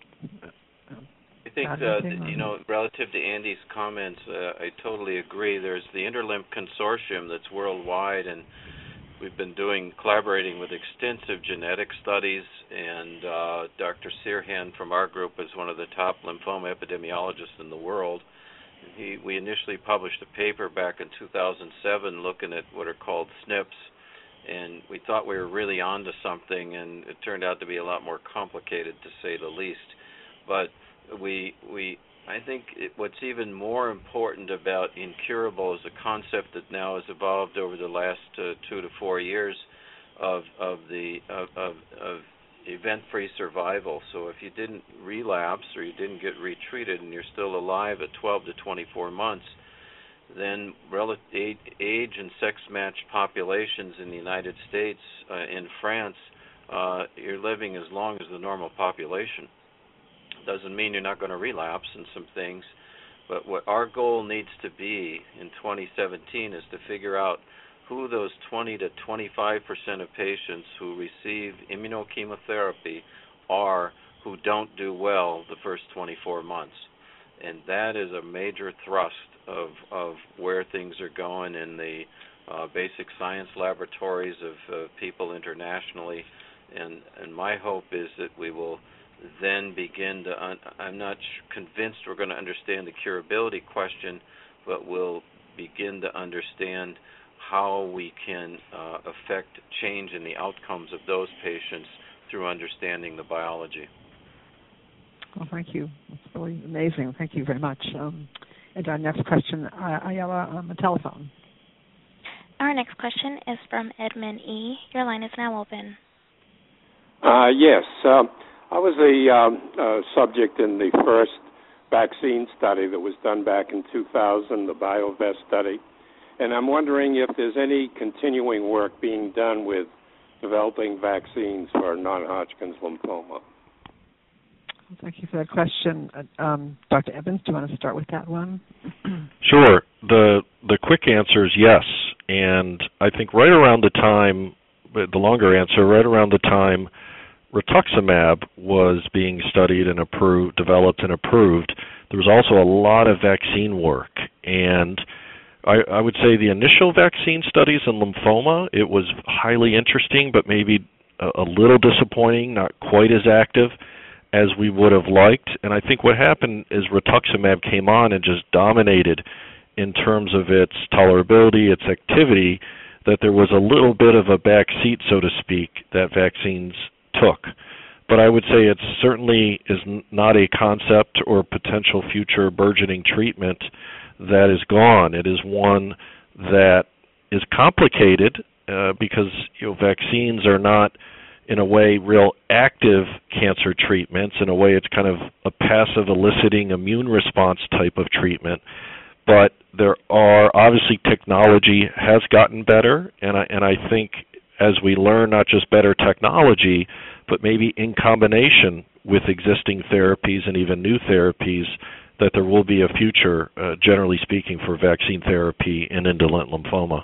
D: I think, uh, you know, relative to Andy's comments, uh, I totally agree. There's the Interlimb Consortium that's worldwide, and we've been doing, collaborating with extensive genetic studies, and uh, Doctor Sirhan from our group is one of the top lymphoma epidemiologists in the world. He, we initially published a paper back in two thousand seven looking at what are called S N Ps, and we thought we were really onto something, and it turned out to be a lot more complicated, to say the least. But we, we, I think it, what's even more important about incurable is a concept that now has evolved over the last uh, two to four years of of the of, of, of event-free survival. So if you didn't relapse or you didn't get retreated and you're still alive at twelve to twenty-four months, then relative age and sex-matched populations in the United States uh, and France, uh, you're living as long as the normal population. Doesn't mean you're not going to relapse in some things, but what our goal needs to be in twenty seventeen is to figure out who those twenty to twenty-five percent of patients who receive immunochemotherapy are who don't do well the first twenty-four months. And that is a major thrust of, of where things are going in the uh, basic science laboratories of uh, people internationally. And, and my hope is that we will then begin to, un- I'm not convinced we're going to understand the curability question, but we'll begin to understand how we can uh, affect change in the outcomes of those patients through understanding the biology.
B: Well, thank you. That's really amazing. Thank you very much. Um, and our next question, uh, Ayala, on the telephone.
A: Our next question is from Edmund E. Your line is now open.
G: Uh, yes. Uh, I was a um, uh, subject in the first vaccine study that was done back in two thousand, the BioVest study, and I'm wondering if there's any continuing work being done with developing vaccines for non-Hodgkin's lymphoma.
B: Thank you for that question. Uh, um, Doctor Evans, do you want to start with that one?
C: Sure. The the quick answer is yes, and I think right around the time, the longer answer, right around the time rituximab was being studied and approved, developed and approved, there was also a lot of vaccine work. And I, I would say the initial vaccine studies in lymphoma, it was highly interesting, but maybe a, a little disappointing, not quite as active as we would have liked. And I think what happened is rituximab came on and just dominated in terms of its tolerability, its activity, that there was a little bit of a back seat, so to speak, that vaccines took. But I would say it certainly is not a concept or potential future burgeoning treatment that is gone. It is one that is complicated uh, because you know vaccines are not, in a way, real active cancer treatments. In a way, it's kind of a passive eliciting immune response type of treatment. But there are, obviously, technology has gotten better, and I, and I think as we learn not just better technology, but maybe in combination with existing therapies and even new therapies, that there will be a future, uh, generally speaking, for vaccine therapy in indolent lymphoma.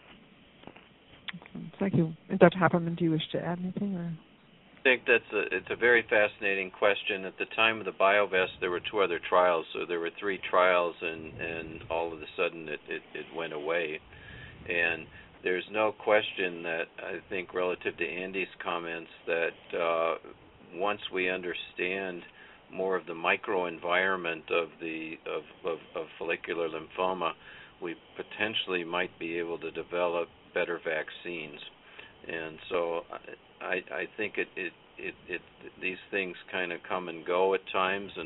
B: Thank you. And Doctor Hopperman, do you wish to add anything? Or?
D: I think that's a, it's a very fascinating question. At the time of the BioVest, there were two other trials, so there were three trials, and, and all of a sudden it, it, it went away. And there's no question that I think relative to Andy's comments that uh, once we understand more of the microenvironment of the of, of, of follicular lymphoma, we potentially might be able to develop better vaccines. And so I, I think it, it, it, it these things kind of come and go at times, and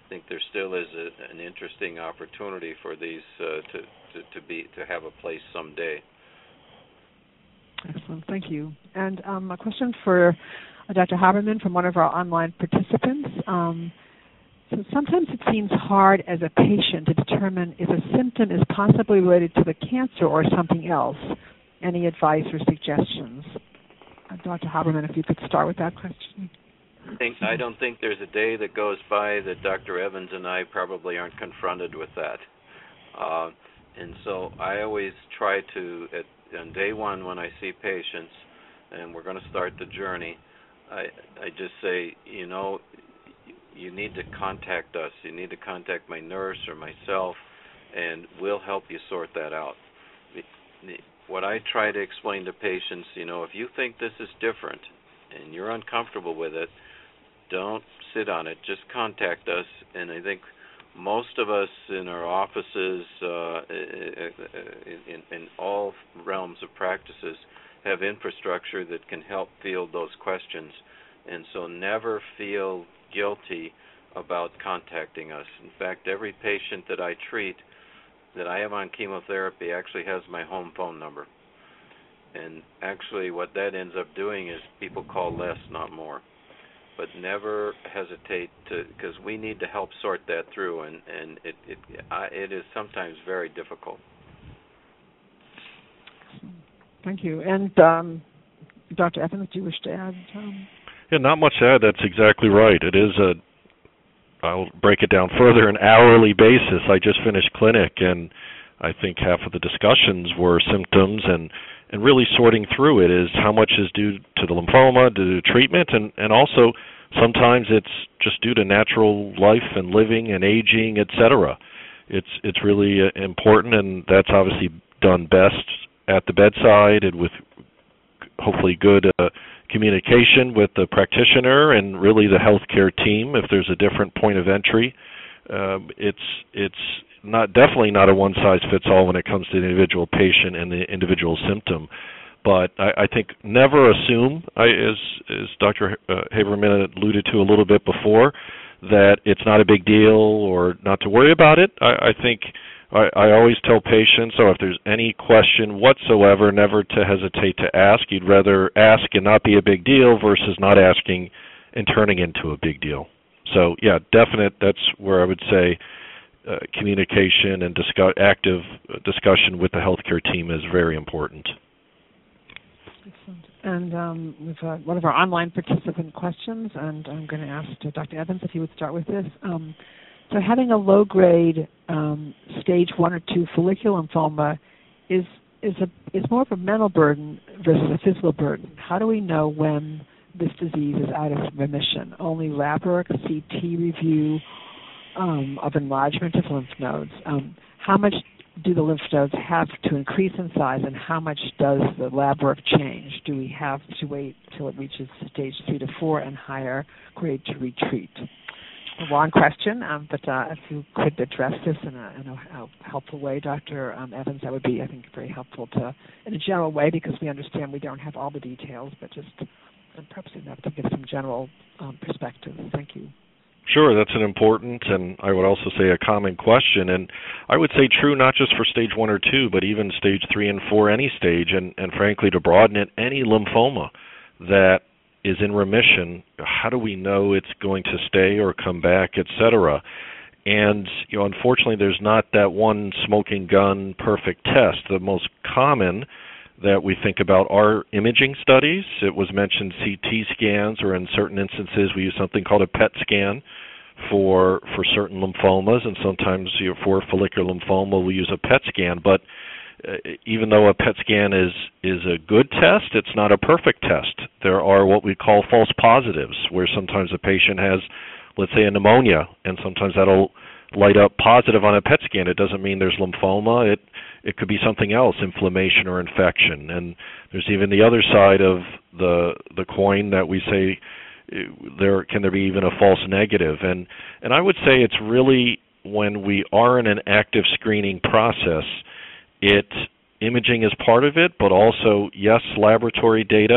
D: think there still is a, an interesting opportunity for these uh, to, to to be to have a place someday.
B: Excellent, thank you. And um, a question for uh, Doctor Haberman from one of our online participants. Um, so sometimes it seems hard as a patient to determine if a symptom is possibly related to the cancer or something else. Any advice or suggestions? Uh, Doctor Haberman, if you could start with that question.
D: I, think, I don't think there's a day that goes by that Doctor Evans and I probably aren't confronted with that. Uh, and so I always try to, at on day one when I see patients, and we're going to start the journey, I, I just say, you know, you need to contact us. You need to contact my nurse or myself, and we'll help you sort that out. What I try to explain to patients, you know, if you think this is different and you're uncomfortable with it, don't sit on it. Just contact us. And I think most of us in our offices, uh, in, in all realms of practices, have infrastructure that can help field those questions. And so never feel guilty about contacting us. In fact, every patient that I treat that I have on chemotherapy actually has my home phone number. And actually what that ends up doing is people call less, not more. But never hesitate to, because we need to help sort that through, and, and it it, I, it is sometimes very difficult.
B: Thank you. And um, Doctor Evans, do you wish to add? Um...
C: Yeah, not much to add. That's exactly right. It is a, I'll break it down further, an hourly basis. I just finished clinic, and I think half of the discussions were symptoms, and, and really sorting through it is how much is due to the lymphoma, due to treatment, and, and also sometimes it's just due to natural life and living and aging, et cetera. It's, it's really uh, important, and that's obviously done best at the bedside and with hopefully good uh, communication with the practitioner and really the healthcare team. If there's a different point of entry, um, it's it's not definitely not a one-size-fits-all when it comes to the individual patient and the individual symptom. But I, I think never assume, I, as as Doctor Haberman alluded to a little bit before, that it's not a big deal or not to worry about it. I, I think I, I always tell patients, oh, if there's any question whatsoever, never to hesitate to ask. You'd rather ask and not be a big deal versus not asking and turning into a big deal. So, yeah, definite, that's where I would say uh, communication and discuss, active discussion with the healthcare team is very important.
B: Excellent. And um, we've uh, one of our online participant questions, and I'm going to ask uh, Doctor Evans if he would start with this. Um, so having a low-grade um, stage one or two follicular lymphoma is is a is more of a mental burden versus a physical burden. How do we know when this disease is out of remission? Only lab work, C T review um, of enlargement of lymph nodes. Um, how much do the lymph nodes have to increase in size, and how much does the lab work change? Do we have to wait till it reaches stage three to four and higher grade to retreat? A long question, um, but uh, if you could address this in a, in a helpful way, Doctor Um, Evans, that would be, I think, very helpful to, in a general way, because we understand we don't have all the details, but just and perhaps enough to give some general um, perspective. Thank you.
C: Sure, that's an important and I would also say a common question, and I would say true not just for stage one or two, but even stage three and four, any stage, and, and frankly to broaden it, any lymphoma that is in remission. How do we know it's going to stay or come back, et cetera? And you know, unfortunately, there's not that one smoking gun perfect test. The most common that we think about are imaging studies. It was mentioned C T scans, or in certain instances we use something called a P E T scan for for certain lymphomas, and sometimes you know, for follicular lymphoma we use a P E T scan. But uh, even though a P E T scan is is a good test, it's not a perfect test. There are what we call false positives, where sometimes a patient has, let's say, a pneumonia, and sometimes that'll light up positive on a P E T scan. It doesn't mean there's lymphoma. It it could be something else, inflammation or infection. And there's even the other side of the the coin that we say there can there be even a false negative. And and I would say it's really when we are in an active screening process, it imaging is part of it, but also yes, laboratory data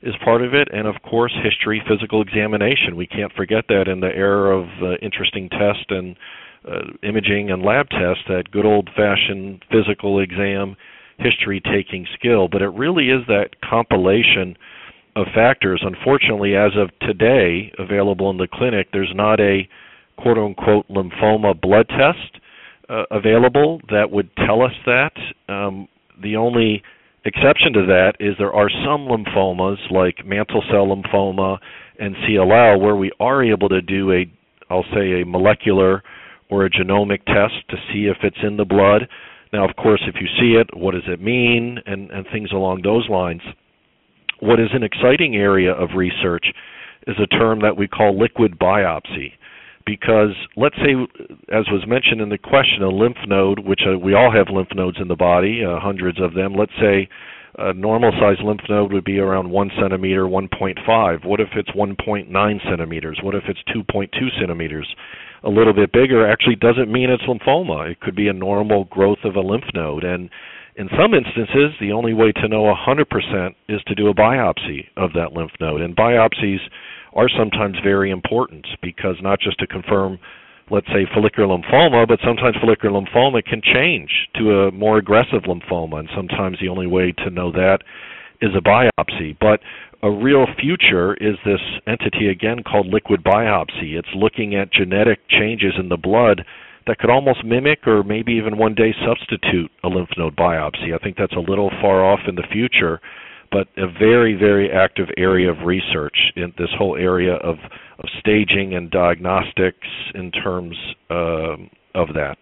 C: is part of it, and of course history, physical examination. We can't forget that in the era of uh, interesting tests and uh, imaging and lab tests, that good old-fashioned physical exam, history-taking skill. But it really is that compilation of factors. Unfortunately, as of today, available in the clinic, there's not a quote-unquote lymphoma blood test uh, available that would tell us that. Um, the only exception to that is there are some lymphomas, like mantle cell lymphoma and C L L, where we are able to do a, I'll say, a molecular or a genomic test to see if it's in the blood. Now, of course, if you see it, what does it mean, and, and things along those lines. What is an exciting area of research is a term that we call liquid biopsy. Because let's say, as was mentioned in the question, a lymph node, which uh, we all have lymph nodes in the body, uh, hundreds of them. Let's say a normal-sized lymph node would be around one centimeter, one point five. What if it's one point nine centimeters? What if it's two point two centimeters? A little bit bigger actually doesn't mean it's lymphoma. It could be a normal growth of a lymph node. And in some instances, the only way to know one hundred percent is to do a biopsy of that lymph node. And biopsies are sometimes very important, because not just to confirm, let's say, follicular lymphoma, but sometimes follicular lymphoma can change to a more aggressive lymphoma, and sometimes the only way to know that is a biopsy. But a real future is this entity, again, called liquid biopsy. It's looking at genetic changes in the blood that could almost mimic or maybe even one day substitute a lymph node biopsy. I think that's a little far off in the future, but a very, very active area of research in this whole area of, of staging and diagnostics in terms uh, of that.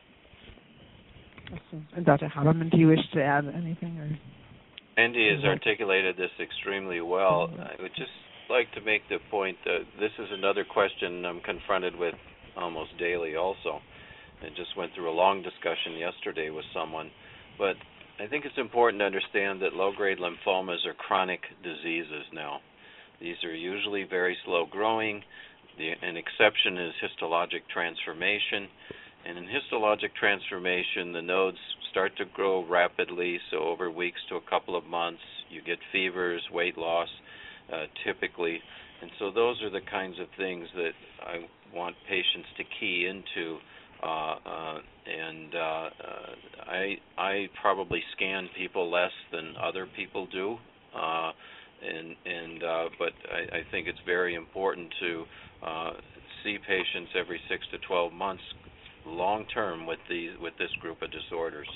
B: And Doctor Haberman, do you wish to add anything? Or?
D: Andy has articulated this extremely well. I would just like to make the point that this is another question I'm confronted with almost daily also. I just went through a long discussion yesterday with someone, but I think it's important to understand that low-grade lymphomas are chronic diseases now. These are usually very slow-growing. The, an exception is histologic transformation. And in histologic transformation, the nodes start to grow rapidly, so over weeks to a couple of months, you get fevers, weight loss, uh, typically. And so those are the kinds of things that I want patients to key into. Uh, uh, and uh, uh, I I probably scan people less than other people do, uh, and and uh, but I, I think it's very important to uh, see patients every six to twelve months, long term, with these with this group of disorders.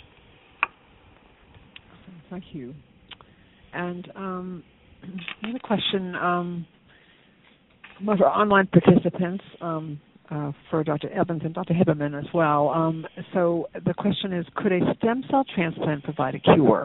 B: Thank you. And um, another question um, from our online participants. Um, Uh, for Doctor Evans and Doctor Haberman as well. Um, so the question is, could a stem cell transplant provide a cure?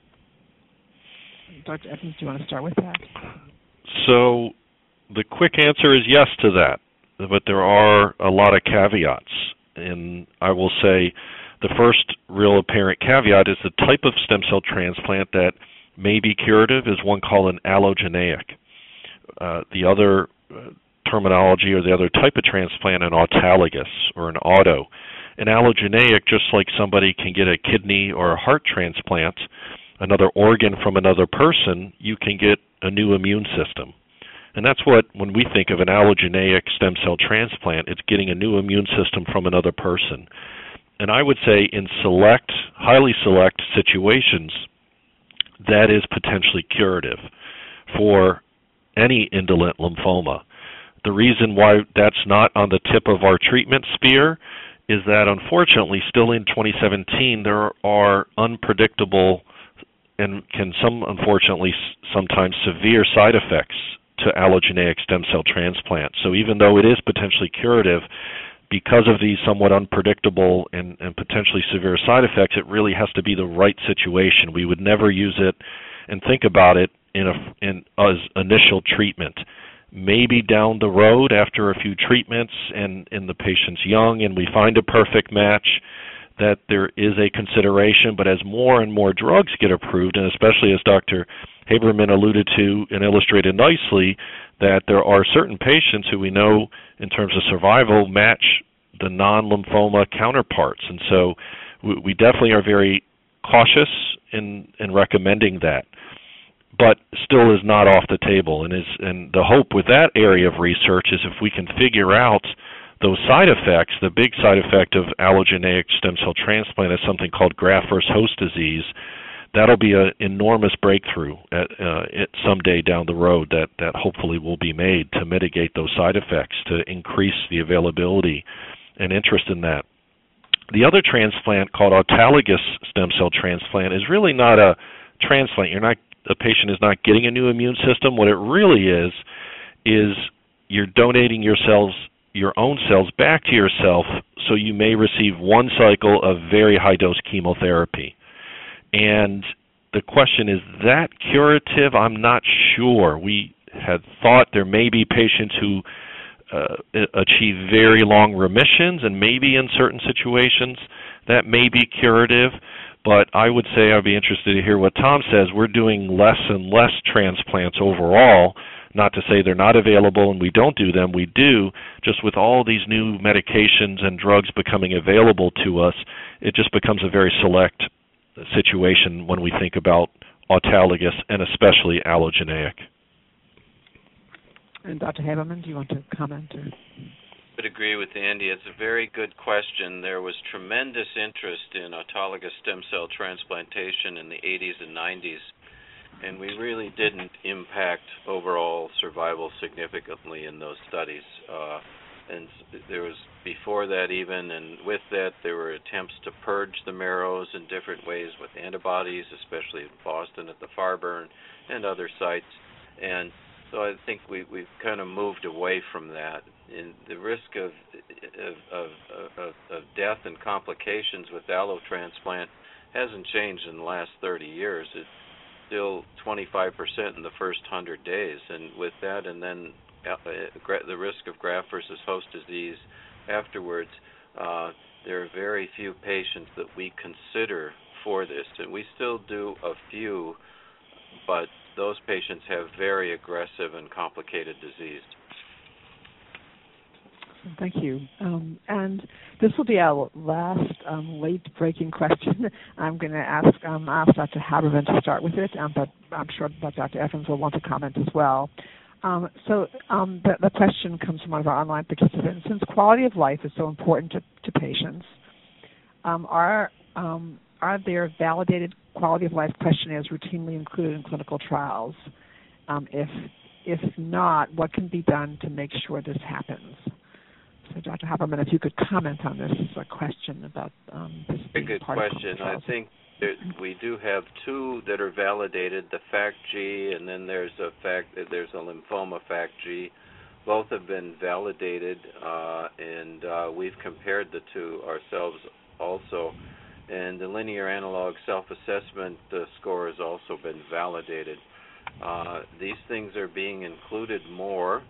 B: Doctor Evans, do you want to start with that?
C: So the quick answer is yes to that, but there are a lot of caveats. And I will say the first real apparent caveat is the type of stem cell transplant that may be curative is one called an allogeneic. Uh, the other uh, terminology or the other type of transplant, an autologous or an auto. An allogeneic, just like somebody can get a kidney or a heart transplant, another organ from another person, you can get a new immune system. And that's what, when we think of an allogeneic stem cell transplant, it's getting a new immune system from another person. And I would say in select, highly select situations, that is potentially curative for any indolent lymphoma. The reason why that's not on the tip of our treatment spear is that, unfortunately, still in twenty seventeen, there are unpredictable and can some, unfortunately, sometimes severe side effects to allogeneic stem cell transplant. So even though it is potentially curative, because of these somewhat unpredictable and, and potentially severe side effects, it really has to be the right situation. We would never use it and think about it in a, in as initial treatment. Maybe down the road after a few treatments and, and the patient's young and we find a perfect match, that there is a consideration. But as more and more drugs get approved, and especially as Doctor Haberman alluded to and illustrated nicely, that there are certain patients who we know in terms of survival match the non-lymphoma counterparts. And so we, we definitely are very cautious in, in recommending that. but still is not off the table. And is and the hope with that area of research is if we can figure out those side effects. The big side effect of allogeneic stem cell transplant is something called graft versus host disease. That'll be an enormous breakthrough at, uh, at someday down the road that, that hopefully will be made to mitigate those side effects, to increase the availability and interest in that. The other transplant, called autologous stem cell transplant, is really not a transplant. You're not, the patient is not getting a new immune system. What it really is, is you're donating your cells, your own cells back to yourself, so you may receive one cycle of very high-dose chemotherapy. And the question is, that curative? I'm not sure. We had thought there may be patients who uh, achieve very long remissions, and maybe in certain situations that may be curative. But I would say I'd be interested to hear what Tom says. We're doing less and less transplants overall. Not to say they're not available and we don't do them. We do. Just with all these new medications and drugs becoming available to us, it just becomes a very select situation when we think about autologous and especially allogeneic.
B: And Doctor Haberman, do you want to comment? Or?
D: I would agree with Andy. It's a very good question. There was tremendous interest in autologous stem cell transplantation in the eighties and nineties, and we really didn't impact overall survival significantly in those studies. Uh, and there was, before that even, and with that, there were attempts to purge the marrows in different ways with antibodies, especially in Boston at the Farber and other sites. And so I think we, we've kind of moved away from that. And the risk of, of, of, of, of death and complications with allotransplant hasn't changed in the last thirty years. It's still twenty-five percent in the first one hundred days. And with that, and then the risk of graft versus host disease afterwards, uh, there are very few patients that we consider for this. And we still do a few, but those patients have very aggressive and complicated disease.
B: Thank you. Um, and this will be our last um, late-breaking question. I'm going to ask, um, ask Doctor Haberman to start with it, um, but I'm sure that Doctor Evans will want to comment as well. Um, so um, the, the question comes from one of our online participants. Since quality of life is so important to, to patients, um, are um, are there validated quality of life questionnaires routinely included in clinical trials? Um, if if not, what can be done to make sure this happens? So, Doctor Haberman, if you could comment on this a question about um, this being
D: Very good
B: part
D: question.
B: of clinical trials.
D: I think there, we do have two that are validated: the FACT-G, and then there's a fact there's a lymphoma FACT-G. Both have been validated, uh, and uh, we've compared the two ourselves also. And the linear analog self-assessment uh, score has also been validated. Uh, these things are being included more.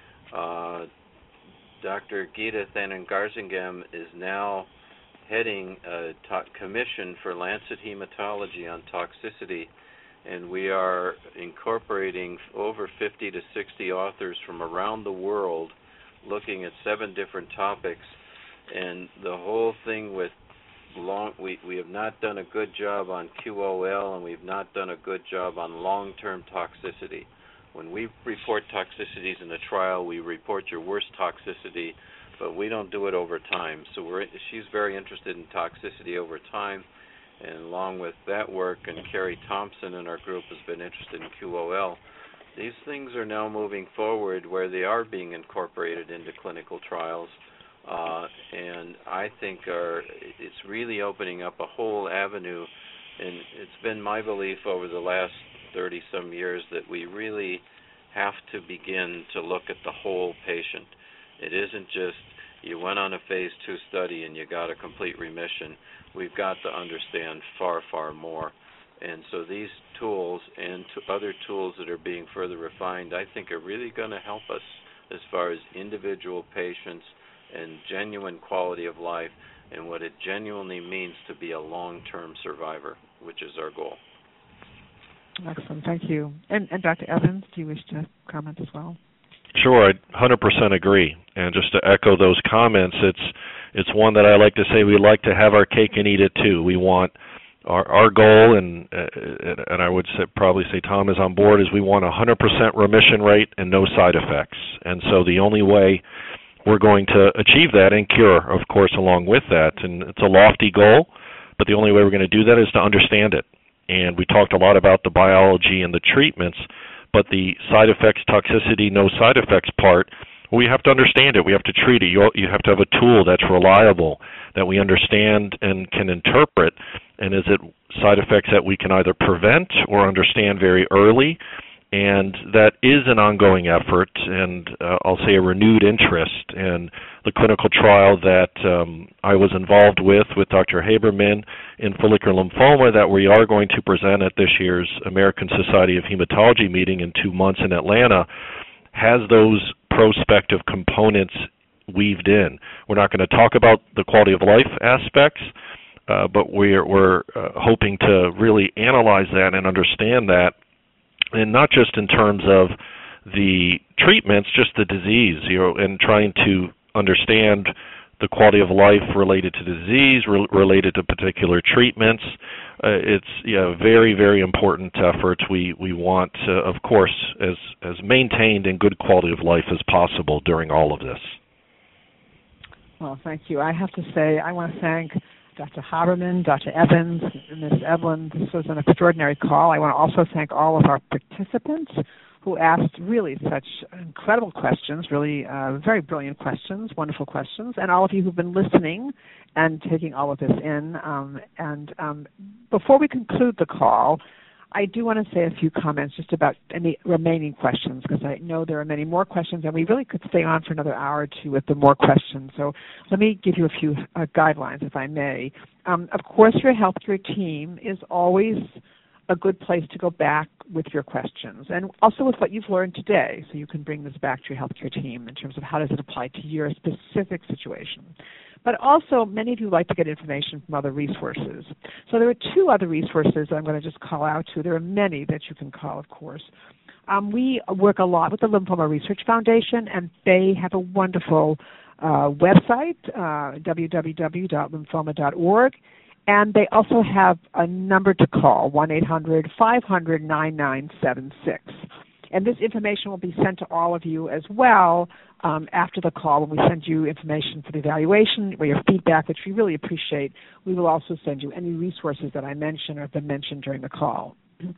D: Uh, Doctor Gita Thanan-Garzingam is now heading a to- commission for Lancet Hematology on toxicity, and we are incorporating over fifty to sixty authors from around the world looking at seven different topics. And the whole thing with long, we, we have not done a good job on Q O L, and we've not done a good job on long-term toxicity. When we report toxicities in a trial, we report your worst toxicity, but we don't do it over time. So we're, she's very interested in toxicity over time, and along with that work, and Carrie Thompson in our group has been interested in Q O L. These things are now moving forward where they are being incorporated into clinical trials, uh, and I think are it's really opening up a whole avenue, and it's been my belief over the last thirty-some years that we really have to begin to look at the whole patient. It isn't just you went on a phase two study and you got a complete remission. We've got to understand far, far more. And so these tools and to other tools that are being further refined, I think are really going to help us as far as individual patients and genuine quality of life and what it genuinely means to be a long-term survivor, which is our goal.
B: Excellent, thank you. And, and Doctor Evans, do you wish to comment as well?
C: Sure, I one hundred percent agree. And just to echo those comments, it's it's one that I like to say we like to have our cake and eat it too. We want our, our goal, and uh, and I would say, probably say Tom is on board, is we want a one hundred percent remission rate and no side effects. And so the only way we're going to achieve that, and cure, of course, along with that, and it's a lofty goal, but the only way we're going to do that is to understand it. And we talked a lot about the biology and the treatments, but the side effects, toxicity, no side effects part, we have to understand it. We have to treat it. You, you have to have a tool that's reliable, that we understand and can interpret. And is it side effects that we can either prevent or understand very early? And that is an ongoing effort, and uh, I'll say a renewed interest in the clinical trial that um, I was involved with, with Doctor Haberman in follicular lymphoma, that we are going to present at this year's American Society of Hematology meeting in two months in Atlanta, has those prospective components weaved in. We're not going to talk about the quality of life aspects, uh, but we're, we're uh, hoping to really analyze that and understand that, and not just in terms of the treatments, just the disease, you know, and trying to understand the quality of life related to disease, re- related to particular treatments. Uh, it's yeah, very, very important effort. We we want, uh, of course, as as maintained and good quality of life as possible during all of this.
B: Well, thank you. I have to say, I want to thank Doctor Haberman, Doctor Evans, Miz Evelyn. This was an extraordinary call. I want to also thank all of our participants who asked really such incredible questions, really uh, very brilliant questions, wonderful questions, and all of you who've been listening and taking all of this in. Um, and um, before we conclude the call, I do want to say a few comments just about any remaining questions, because I know there are many more questions, and we really could stay on for another hour or two with the more questions. So let me give you a few uh, guidelines, if I may. Um, of course, your healthcare team is always a good place to go back with your questions, and also with what you've learned today, so you can bring this back to your healthcare team in terms of how does it apply to your specific situation. But also, many of you like to get information from other resources. So there are two other resources I'm going to just call out to. There are many that you can call, of course. Um, we work a lot with the Lymphoma Research Foundation, and they have a wonderful uh, website, uh, w w w dot lymphoma dot org. And they also have a number to call, one eight hundred five hundred nine nine seven six. And this information will be sent to all of you as well um, after the call. When we send you information for the evaluation or your feedback, which we really appreciate, we will also send you any resources that I mentioned or have been mentioned during the call.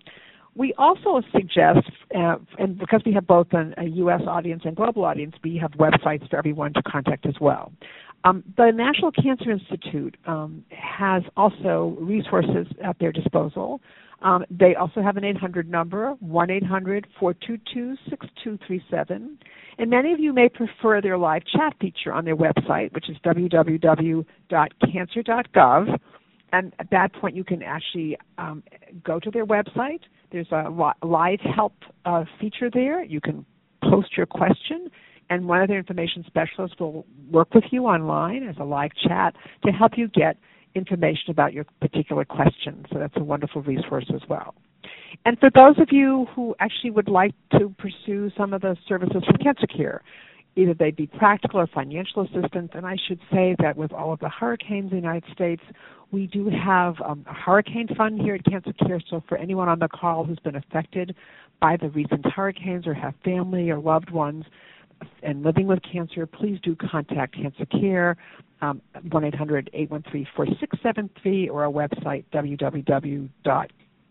B: We also suggest, uh, and because we have both an, a U S audience and global audience, we have websites for everyone to contact as well. Um, the National Cancer Institute um, has also resources at their disposal. Um, they also have an eight hundred number, one eight hundred four two two six two three seven. And many of you may prefer their live chat feature on their website, which is w w w dot cancer dot gov. And at that point, you can actually um, go to their website. There's a live help uh, feature there. You can post your question, and one of their information specialists will work with you online as a live chat to help you get information about your particular question. So that's a wonderful resource as well. And for those of you who actually would like to pursue some of the services from Cancer Care, either they be practical or financial assistance, and I should say that with all of the hurricanes in the United States, we do have um, a hurricane fund here at Cancer Care. So for anyone on the call who's been affected by the recent hurricanes or have family or loved ones and living with cancer, please do contact Cancer Care, um, one eight hundred eight one three four six seven three, or our website, w w w dot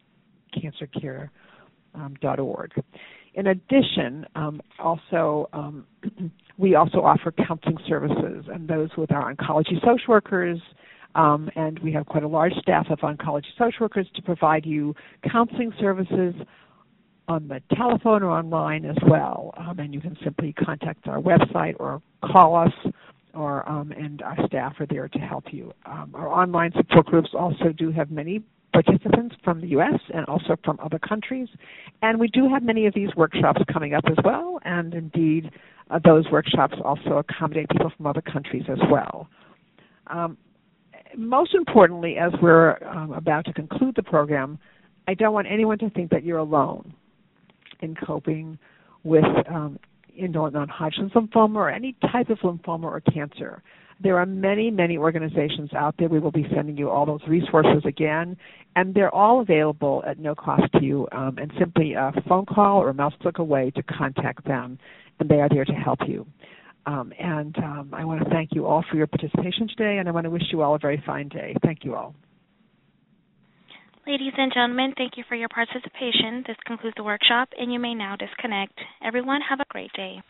B: cancer care dot org. In addition, um, also um, we also offer counseling services, and those with our oncology social workers, um, and we have quite a large staff of oncology social workers to provide you counseling services on the telephone or online as well. Um, and you can simply contact our website or call us, or um, and our staff are there to help you. Um, our online support groups also do have many participants from the U S and also from other countries. And we do have many of these workshops coming up as well, and indeed uh, those workshops also accommodate people from other countries as well. Um, most importantly, as we're um, about to conclude the program, I don't want anyone to think that you're alone in coping with um, indolent non-Hodgkin's lymphoma or any type of lymphoma or cancer. There are many, many organizations out there. We will be sending you all those resources again, and they're all available at no cost to you, um, and simply a phone call or a mouse click away to contact them, and they are there to help you. Um, and um, I want to thank you all for your participation today, and I want to wish you all a very fine day. Thank you all.
A: Ladies and gentlemen, thank you for your participation. This concludes the workshop, and you may now disconnect. Everyone, have a great day.